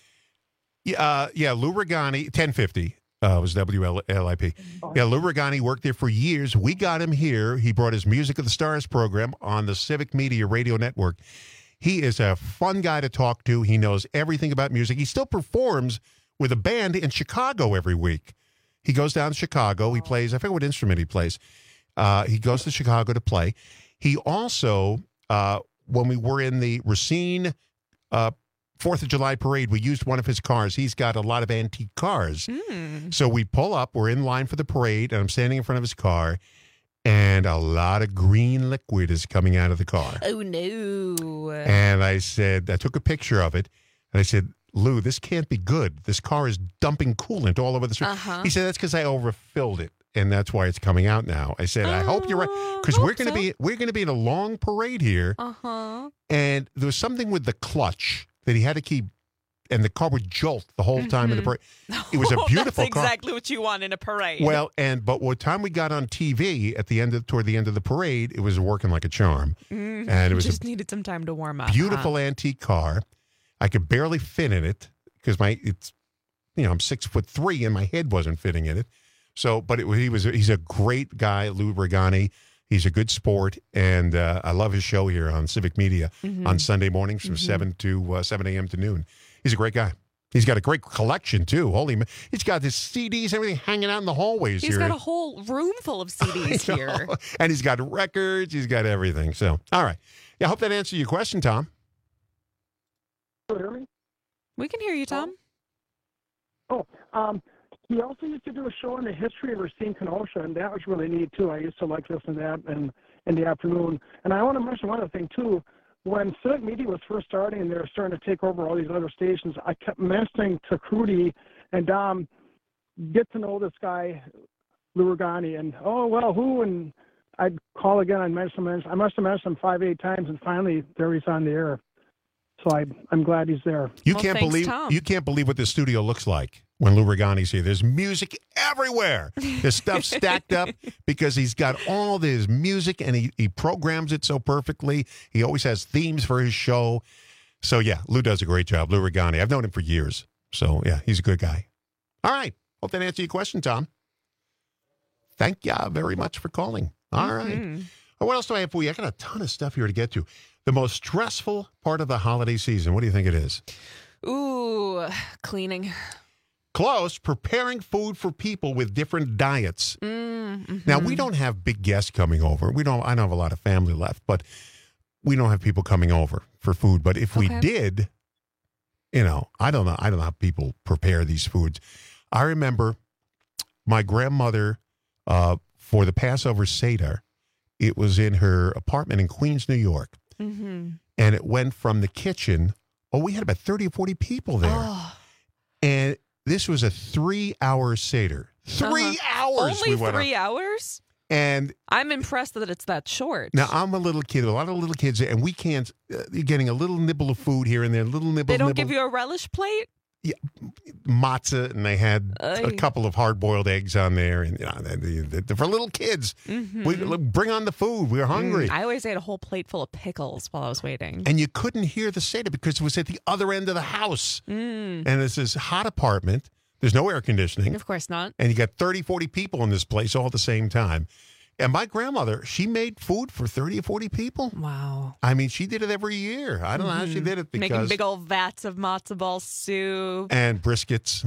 Yeah, Lou Regani, 1050 was WLIP. Yeah, Lou Regani worked there for years. We got him here. He brought his Music of the Stars program on the Civic Media Radio Network. He is a fun guy to talk to. He knows everything about music. He still performs with a band in Chicago every week. He goes down to Chicago. He plays, I forget what instrument he plays. He goes to Chicago to play. He also, when we were in the Racine 4th of July parade, we used one of his cars. He's got a lot of antique cars. So we pull up, we're in line for the parade, and I'm standing in front of his car, and a lot of green liquid is coming out of the car. Oh, no. And I took a picture of it, and I said, Lou, this can't be good. This car is dumping coolant all over the street. He said, that's because I overfilled it, and that's why it's coming out now. I said, I hope you're right, because we're going to be in a long parade here, and there was something with the clutch that he had to keep, and the car would jolt the whole time in the parade. It was a beautiful That's exactly what you want in a parade. Well, but what time we got on TV toward the end of the parade, it was working like a charm. And it was just needed some time to warm up. Beautiful antique car. I could barely fit in it because I'm 6'3" and my head wasn't fitting in it. So, but he's a great guy, Lou Regani. He's a good sport, and I love his show here on Civic Media on Sunday mornings from 7 a.m. to noon. He's a great guy. He's got a great collection, too. He's got his CDs, everything hanging out in the hallways here. He's got a whole room full of CDs here. And he's got records. He's got everything. So, all right. Yeah, I hope that answered your question, Tom. Can you hear me? We can hear you, Tom. he also used to do a show on the history of Racine, Kenosha, and that was really neat, too. I used to like listening to that in the afternoon. And I want to mention one other thing, too. When Civic Media was first starting and they were starting to take over all these other stations, I kept mentioning to Crudy and Dom, get to know this guy, Lou Regani, and, oh, well, who? And I'd call again. I must have mentioned him 5-8 times, and finally, there he's on the air. So I'm glad he's there. You can't believe what the studio looks like when Lou Regani's here. There's music everywhere. There's stuff stacked up because he's got all this music and he programs it so perfectly. He always has themes for his show. So, yeah, Lou does a great job. Lou Regani. I've known him for years. So, yeah, he's a good guy. All right. Hope that answered your question, Tom. Thank you very much for calling. All right. What else do I have for you? I got a ton of stuff here to get to. The most stressful part of the holiday season. What do you think it is? Ooh, cleaning. Close. Preparing food for people with different diets. Now, we don't have big guests coming over. I don't have a lot of family left, but we don't have people coming over for food. But if we did, I don't know how people prepare these foods. I remember my grandmother, for the Passover Seder, it was in her apartment in Queens, New York. And it went from the kitchen. We had about 30 or 40 people there. And this was a 3-hour Seder. 3 hours. Only 3 hours? And I'm impressed that it's that short. Now, I'm a little kid, a lot of little kids, and we can't, you're getting a little nibble of food here and there, a little nibble. They don't give you a relish plate? Yeah, matzah, and they had a couple of hard-boiled eggs on there, and for little kids, we bring on the food. We were hungry. I always ate a whole plate full of pickles while I was waiting, and you couldn't hear the Seder because it was at the other end of the house, and it's this hot apartment. There's no air conditioning, of course not, and you got 30, 40 people in this place all at the same time. And my grandmother, she made food for 30 or 40 people. Wow. I mean, she did it every year. I don't know how she did it. Because making big old vats of matzo ball soup. And briskets.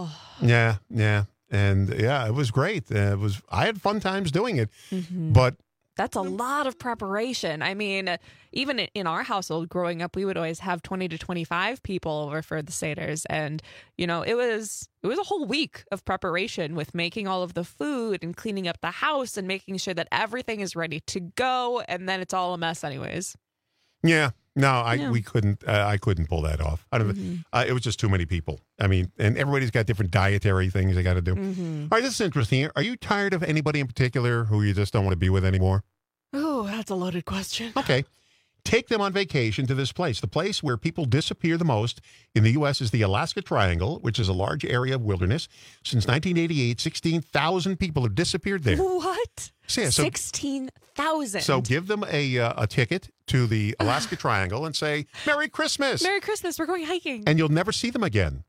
Yeah. And, yeah, it was great. I had fun times doing it. But that's a lot of preparation. I mean, even in our household growing up, we would always have 20 to 25 people over for the Seders. And, it was a whole week of preparation with making all of the food and cleaning up the house and making sure that everything is ready to go. And then it's all a mess anyways. Yeah. No, we couldn't. I couldn't pull that off. I don't. It was just too many people. I mean, and everybody's got different dietary things they got to do. All right, this is interesting. Are you tired of anybody in particular who you just don't want to be with anymore? Oh, that's a loaded question. Okay. Take them on vacation to this place. The place where people disappear the most in the U.S. is the Alaska Triangle, which is a large area of wilderness. Since 1988, 16,000 people have disappeared there. What? So, yeah, 16,000. So give them a ticket to the Alaska Triangle and say, Merry Christmas. Merry Christmas. We're going hiking. And you'll never see them again.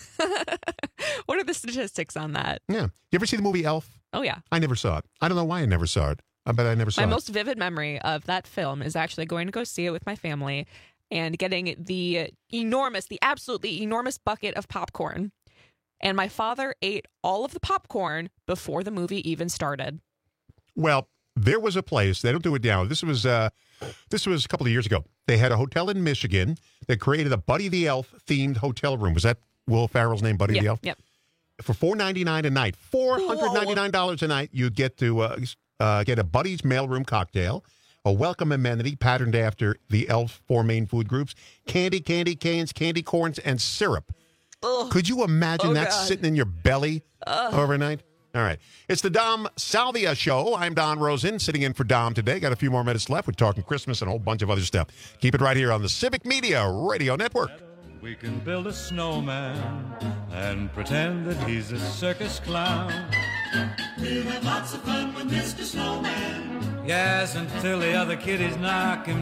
What are the statistics on that? Yeah. You ever see the movie Elf? Oh, yeah. I never saw it. I don't know why I never saw it. I bet I never saw it. My most vivid memory of that film is actually going to go see it with my family and getting the absolutely enormous bucket of popcorn. And my father ate all of the popcorn before the movie even started. Well, there was a place, they don't do it now. This was a couple of years ago. They had a hotel in Michigan that created a Buddy the Elf themed hotel room. Was that Will Ferrell's name, Buddy the Elf? Yep. For $4.99 a night, $499 a night, you'd get to get a Buddy's mailroom cocktail, a welcome amenity patterned after the Elf 4 main food groups, candy canes, candy corns, and syrup. Ugh. Could you imagine that God. sitting in your belly overnight? All right. It's the Dom Salvia Show. I'm Don Rosen, sitting in for Dom today. Got a few more minutes left. We're talking Christmas and a whole bunch of other stuff. Keep it right here on the Civic Media Radio Network. We can build a snowman and pretend that he's a circus clown. We'll have lots of fun with Mr. Snowman. Yes, until the other kiddies knock him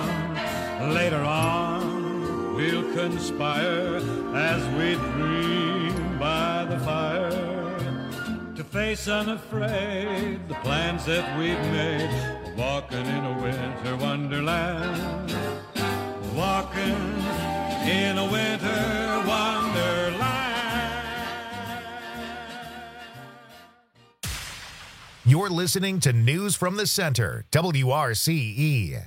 down. Later on, we'll conspire as we dream by the fire to face unafraid the plans that we've made. Walking in a winter wonderland. Walking in a winter wonderland. You're listening to News from the Center, WRCE.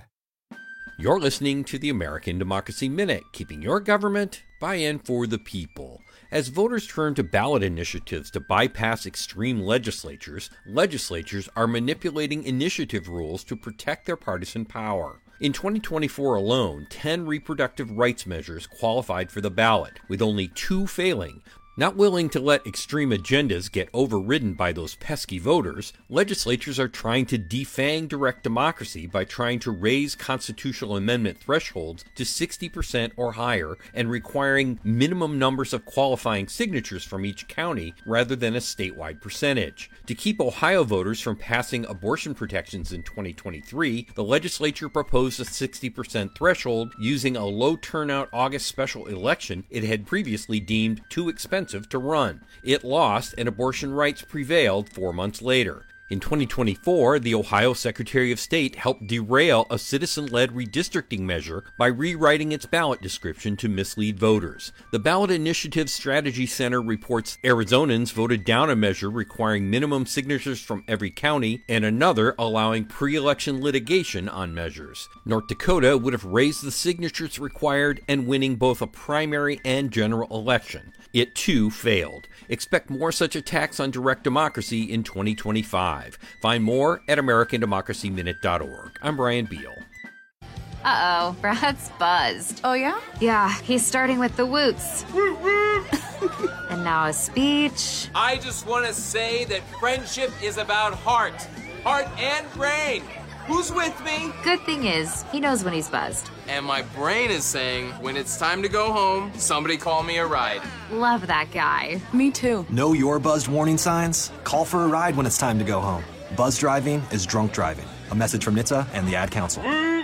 You're listening to the American Democracy Minute, keeping your government by and for the people. As voters turn to ballot initiatives to bypass extreme legislatures are manipulating initiative rules to protect their partisan power. In 2024 alone, 10 reproductive rights measures qualified for the ballot, with only 2 failing. Not willing to let extreme agendas get overridden by those pesky voters, legislatures are trying to defang direct democracy by trying to raise constitutional amendment thresholds to 60% or higher and requiring minimum numbers of qualifying signatures from each county rather than a statewide percentage. To keep Ohio voters from passing abortion protections in 2023, the legislature proposed a 60% threshold using a low turnout August special election it had previously deemed too expensive to run. It lost, and abortion rights prevailed 4 months later. In 2024, the Ohio Secretary of State helped derail a citizen-led redistricting measure by rewriting its ballot description to mislead voters. The Ballot Initiative Strategy Center reports Arizonans voted down a measure requiring minimum signatures from every county and another allowing pre-election litigation on measures. North Dakota would have raised the signatures required and winning both a primary and general election. It too failed. Expect more such attacks on direct democracy in 2025. Find more at AmericanDemocracyMinute.org. I'm Brian Beal. Uh-oh, Brad's buzzed. Oh, yeah? Yeah, he's starting with the woots. And now a speech. I just want to say that friendship is about heart and brain. Who's with me? Good thing is, he knows when he's buzzed. And my brain is saying, when it's time to go home, somebody call me a ride. Love that guy. Me too. Know your buzzed warning signs? Call for a ride when it's time to go home. Buzz driving is drunk driving. A message from NHTSA and the Ad Council.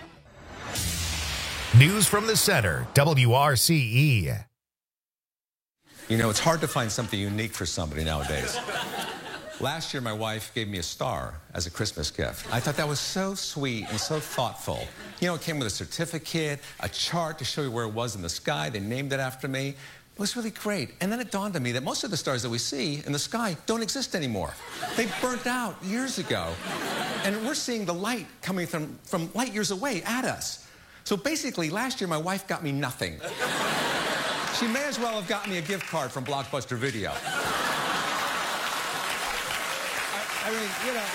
News from the center, WRCE. You know, it's hard to find something unique for somebody nowadays. Last year, my wife gave me a star as a Christmas gift. I thought that was so sweet and so thoughtful. You know, it came with a certificate, a chart to show you where it was in the sky. They named it after me. It was really great. And then it dawned on me that most of the stars that we see in the sky don't exist anymore. They burnt out years ago. And we're seeing the light coming from light years away at us. So basically, last year, my wife got me nothing. She may as well have gotten me a gift card from Blockbuster Video. I mean, you know.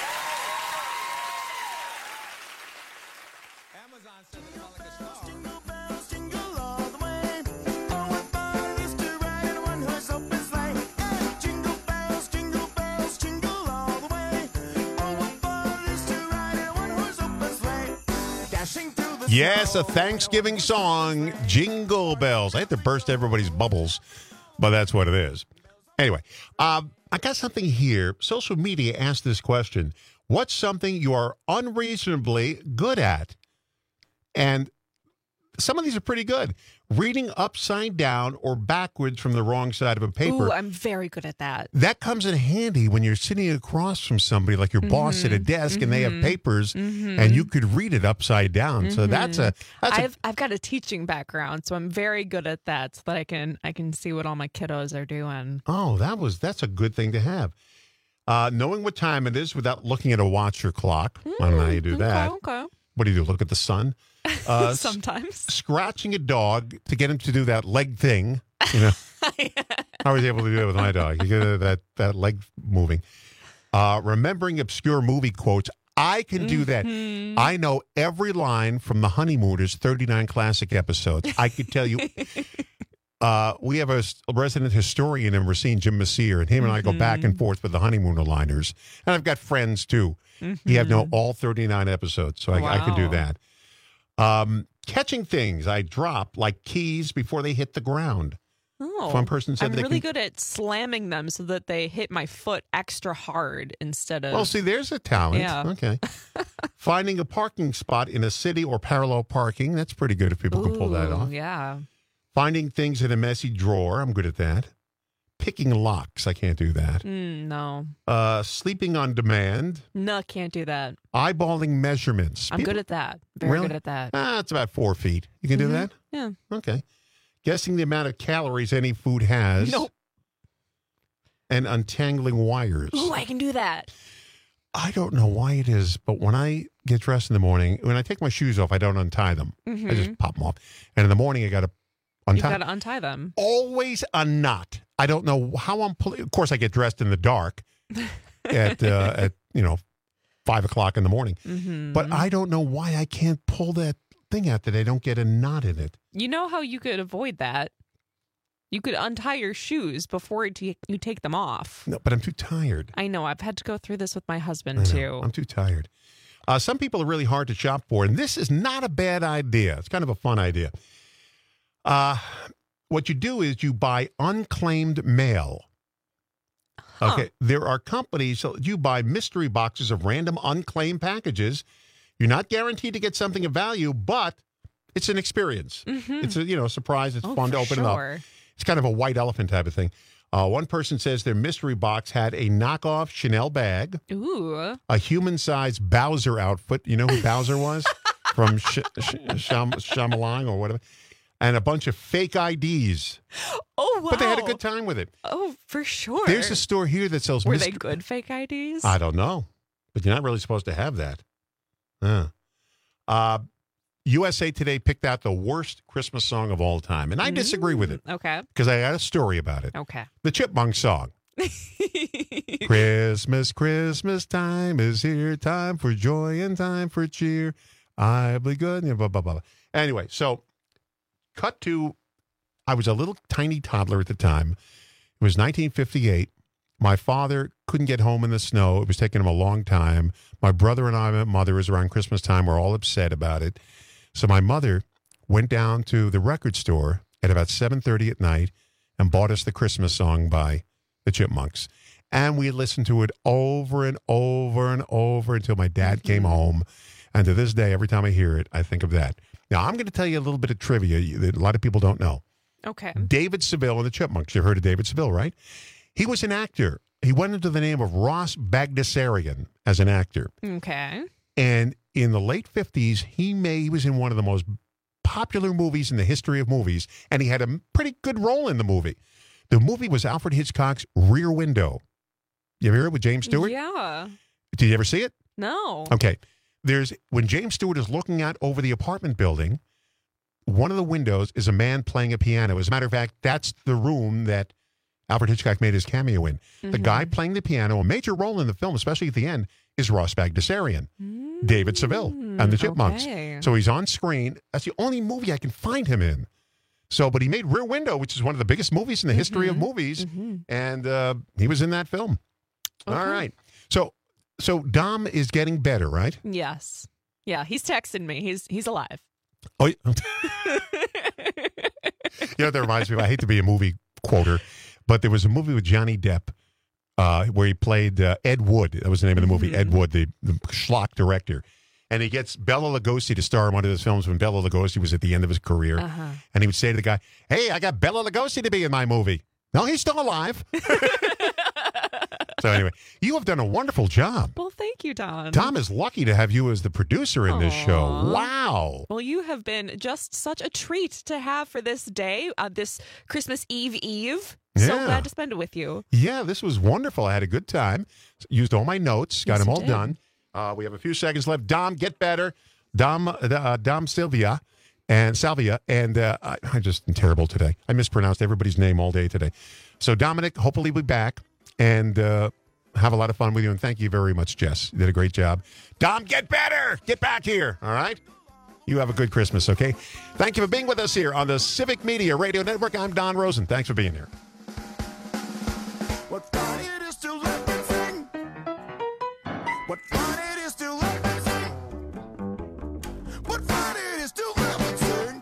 Amazon says it's not like a star. Jingle bells, jingle all the way. Oh, what fun it is to ride in a one-horse open sleigh. Hey, jingle bells, jingle all the way. Oh, what fun it is to ride in a one-horse open sleigh. Dashing through the Yes, a Thanksgiving song, Jingle Bells. I had to burst everybody's bubbles, but that's what it is. Anyway, I got something here. Social media asked this question. What's something you are unreasonably good at? And some of these are pretty good. Reading upside down or backwards from the wrong side of a paper. Ooh, I'm very good at that. That comes in handy when you're sitting across from somebody like your boss at a desk and they have papers and you could read it upside down. So I've got a teaching background, so I'm very good at that so that I can see what all my kiddos are doing. Oh, that's a good thing to have. Knowing what time it is without looking at a watch or clock. I don't know how you do that. Okay. What do you do? Look at the sun? Sometimes. Scratching a dog to get him to do that leg thing. You know, I was able to do that with my dog. You get that leg moving. Remembering obscure movie quotes. I can do that. I know every line from The Honeymooners 39 classic episodes. I could tell you. We have a resident historian in Racine, Jim Messier, and him and I go back and forth with the Honeymooner-liners. And I've got friends, too. He have know all 39 episodes, so I can do that. Catching things I drop, like keys, before they hit the ground. Oh, one person said I'm really good at slamming them so that they hit my foot extra hard instead of... Well, see, there's a talent. Yeah. Okay. Finding a parking spot in a city or parallel parking. That's pretty good if people can pull that off. Yeah. Finding things in a messy drawer. I'm good at that. Picking locks. I can't do that. No. Sleeping on demand. No, can't do that. Eyeballing measurements. I'm good at that. Very good at that. It's about 4 feet. You can do that? Yeah. Okay. Guessing the amount of calories any food has. Nope. And untangling wires. Ooh, I can do that. I don't know why it is, but when I get dressed in the morning, when I take my shoes off, I don't untie them. I just pop them off. And in the morning, I got to untie. You got to untie them. Always a knot. I don't know how of course, I get dressed in the dark at 5 o'clock in the morning. Mm-hmm. But I don't know why I can't pull that thing out that I don't get a knot in it. You know how you could avoid that? You could untie your shoes before you take them off. No, but I'm too tired. I know. I've had to go through this with my husband, too. I'm too tired. Some people are really hard to shop for, and this is not a bad idea. It's kind of a fun idea. What you do is you buy unclaimed mail. Okay, there are companies, so you buy mystery boxes of random unclaimed packages. You're not guaranteed to get something of value, but it's an experience. Mm-hmm. It's a surprise. It's fun to open it up. It's kind of a white elephant type of thing. One person says their mystery box had a knockoff Chanel bag, a human-sized Bowser outfit. You know who Bowser was? From Shyamalan or whatever. And a bunch of fake IDs. Oh, wow. But they had a good time with it. Oh, for sure. There's a store here that sells Were they good fake IDs? I don't know. But you're not really supposed to have that. USA Today picked out the worst Christmas song of all time. And I disagree with it. Okay. Because I got a story about it. Okay. The Chipmunk song. Christmas, Christmas time is here. Time for joy and time for cheer. I'll be good. Blah, blah, blah. Anyway, so cut to, I was a little tiny toddler at the time. It was 1958. My father couldn't get home in the snow. It was taking him a long time. My brother and I, my mother, was around Christmas time. We're all upset about it. So my mother went down to the record store at about 7:30 at night and bought us the Christmas song by the Chipmunks. And we listened to it over and over and over until my dad came home. And to this day, every time I hear it, I think of that. Now, I'm going to tell you a little bit of trivia that a lot of people don't know. Okay. David Seville and the Chipmunks. You've heard of David Seville, right? He was an actor. He went into the name of Ross Bagdasarian as an actor. Okay. And in the late 50s, he was in one of the most popular movies in the history of movies, and he had a pretty good role in the movie. The movie was Alfred Hitchcock's Rear Window. You ever heard it with James Stewart? Yeah. Did you ever see it? No. Okay. When James Stewart is looking out over the apartment building, one of the windows is a man playing a piano. As a matter of fact, that's the room that Alfred Hitchcock made his cameo in. Mm-hmm. The guy playing the piano, a major role in the film, especially at the end, is Ross Bagdasarian, David Seville, and the Chipmunks. Okay. So he's on screen. That's the only movie I can find him in. So, but he made Rear Window, which is one of the biggest movies in the history of movies, and he was in that film. Okay. All right. So Dom is getting better, right? Yes. Yeah, he's texting me. He's alive. Oh, that reminds me of, I hate to be a movie quoter, but there was a movie with Johnny Depp where he played Ed Wood. That was the name of the movie, Ed Wood, the schlock director. And he gets Bela Lugosi to star in one of his films when Bela Lugosi was at the end of his career. And he would say to the guy, "Hey, I got Bela Lugosi to be in my movie." No, he's still alive. So anyway, you have done a wonderful job. Well, thank you, Don. Tom is lucky to have you as the producer in this show. Wow. Well, you have been just such a treat to have for this day, this Christmas Eve. So glad to spend it with you. Yeah, this was wonderful. I had a good time. Used all my notes. Got them all done. We have a few seconds left. Dom, get better. Dom Salvia. And I'm just terrible today. I mispronounced everybody's name all day today. So Dominic, hopefully we'll be back and have a lot of fun with you. And thank you very much, Jess. You did a great job. Dom, get better. Get back here. All right? You have a good Christmas, okay? Thank you for being with us here on the Civic Media Radio Network. I'm Don Rosen. Thanks for being here. What fun it is to laugh and sing. What fun it is to laugh and sing. What fun it is to laugh and sing.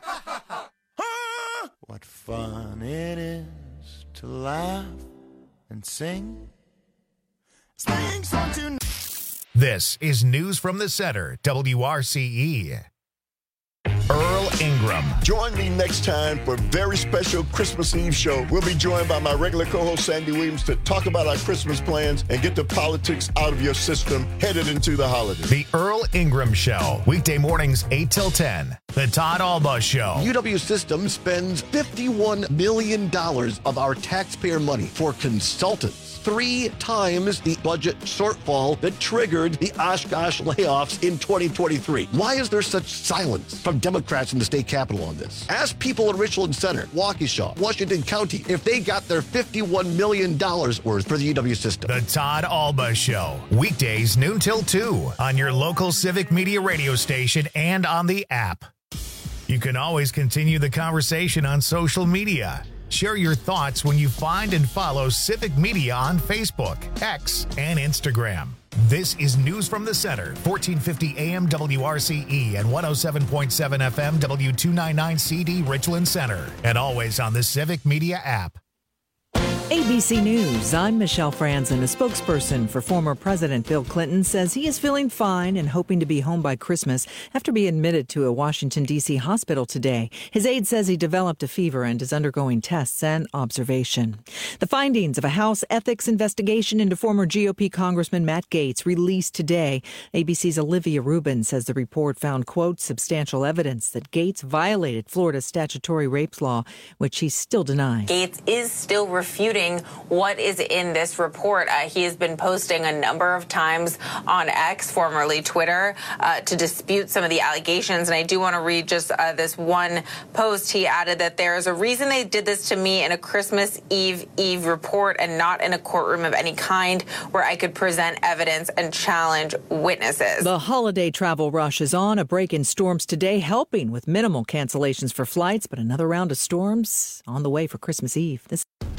What fun it is to laugh and sing. Singing song to... This is News from the Center, WRCE. Earl Ingram. Join me next time for a very special Christmas Eve show. We'll be joined by my regular co-host Sandy Williams to talk about our Christmas plans and get the politics out of your system headed into the holidays. The Earl Ingram Show, weekday mornings 8 till 10. The Todd Alba Show. UW System spends $51 million of our taxpayer money for consultants. 3 times the budget shortfall that triggered the Oshkosh layoffs in 2023. Why is there such silence from Democrats in the state capitol on this? Ask people in Richland Center, Waukesha, Washington County if they got their $51 million worth for the UW System. The Todd Alba Show. Weekdays noon till 2 on your local Civic Media radio station and on the app. You can always continue the conversation on social media. Share your thoughts when you find and follow Civic Media on Facebook, X, and Instagram. This is News from the Center, 1450 AM WRCE and 107.7 FM W299CD Richland Center, and always on the Civic Media app. ABC News, I'm Michelle Franzen. A spokesperson for former President Bill Clinton says he is feeling fine and hoping to be home by Christmas after being admitted to a Washington, D.C. hospital today. His aide says he developed a fever and is undergoing tests and observation. The findings of a House ethics investigation into former GOP Congressman Matt Gaetz released today. ABC's Olivia Rubin says the report found, quote, substantial evidence that Gaetz violated Florida's statutory rapes law, which he still denies. Gaetz is still refuting what is in this report. He has been posting a number of times on X, formerly Twitter, to dispute some of the allegations. And I do want to read just this one post. He added that there is a reason they did this to me in a Christmas Eve report and not in a courtroom of any kind where I could present evidence and challenge witnesses. The holiday travel rush is on. A break in storms today, helping with minimal cancellations for flights, but another round of storms on the way for Christmas Eve.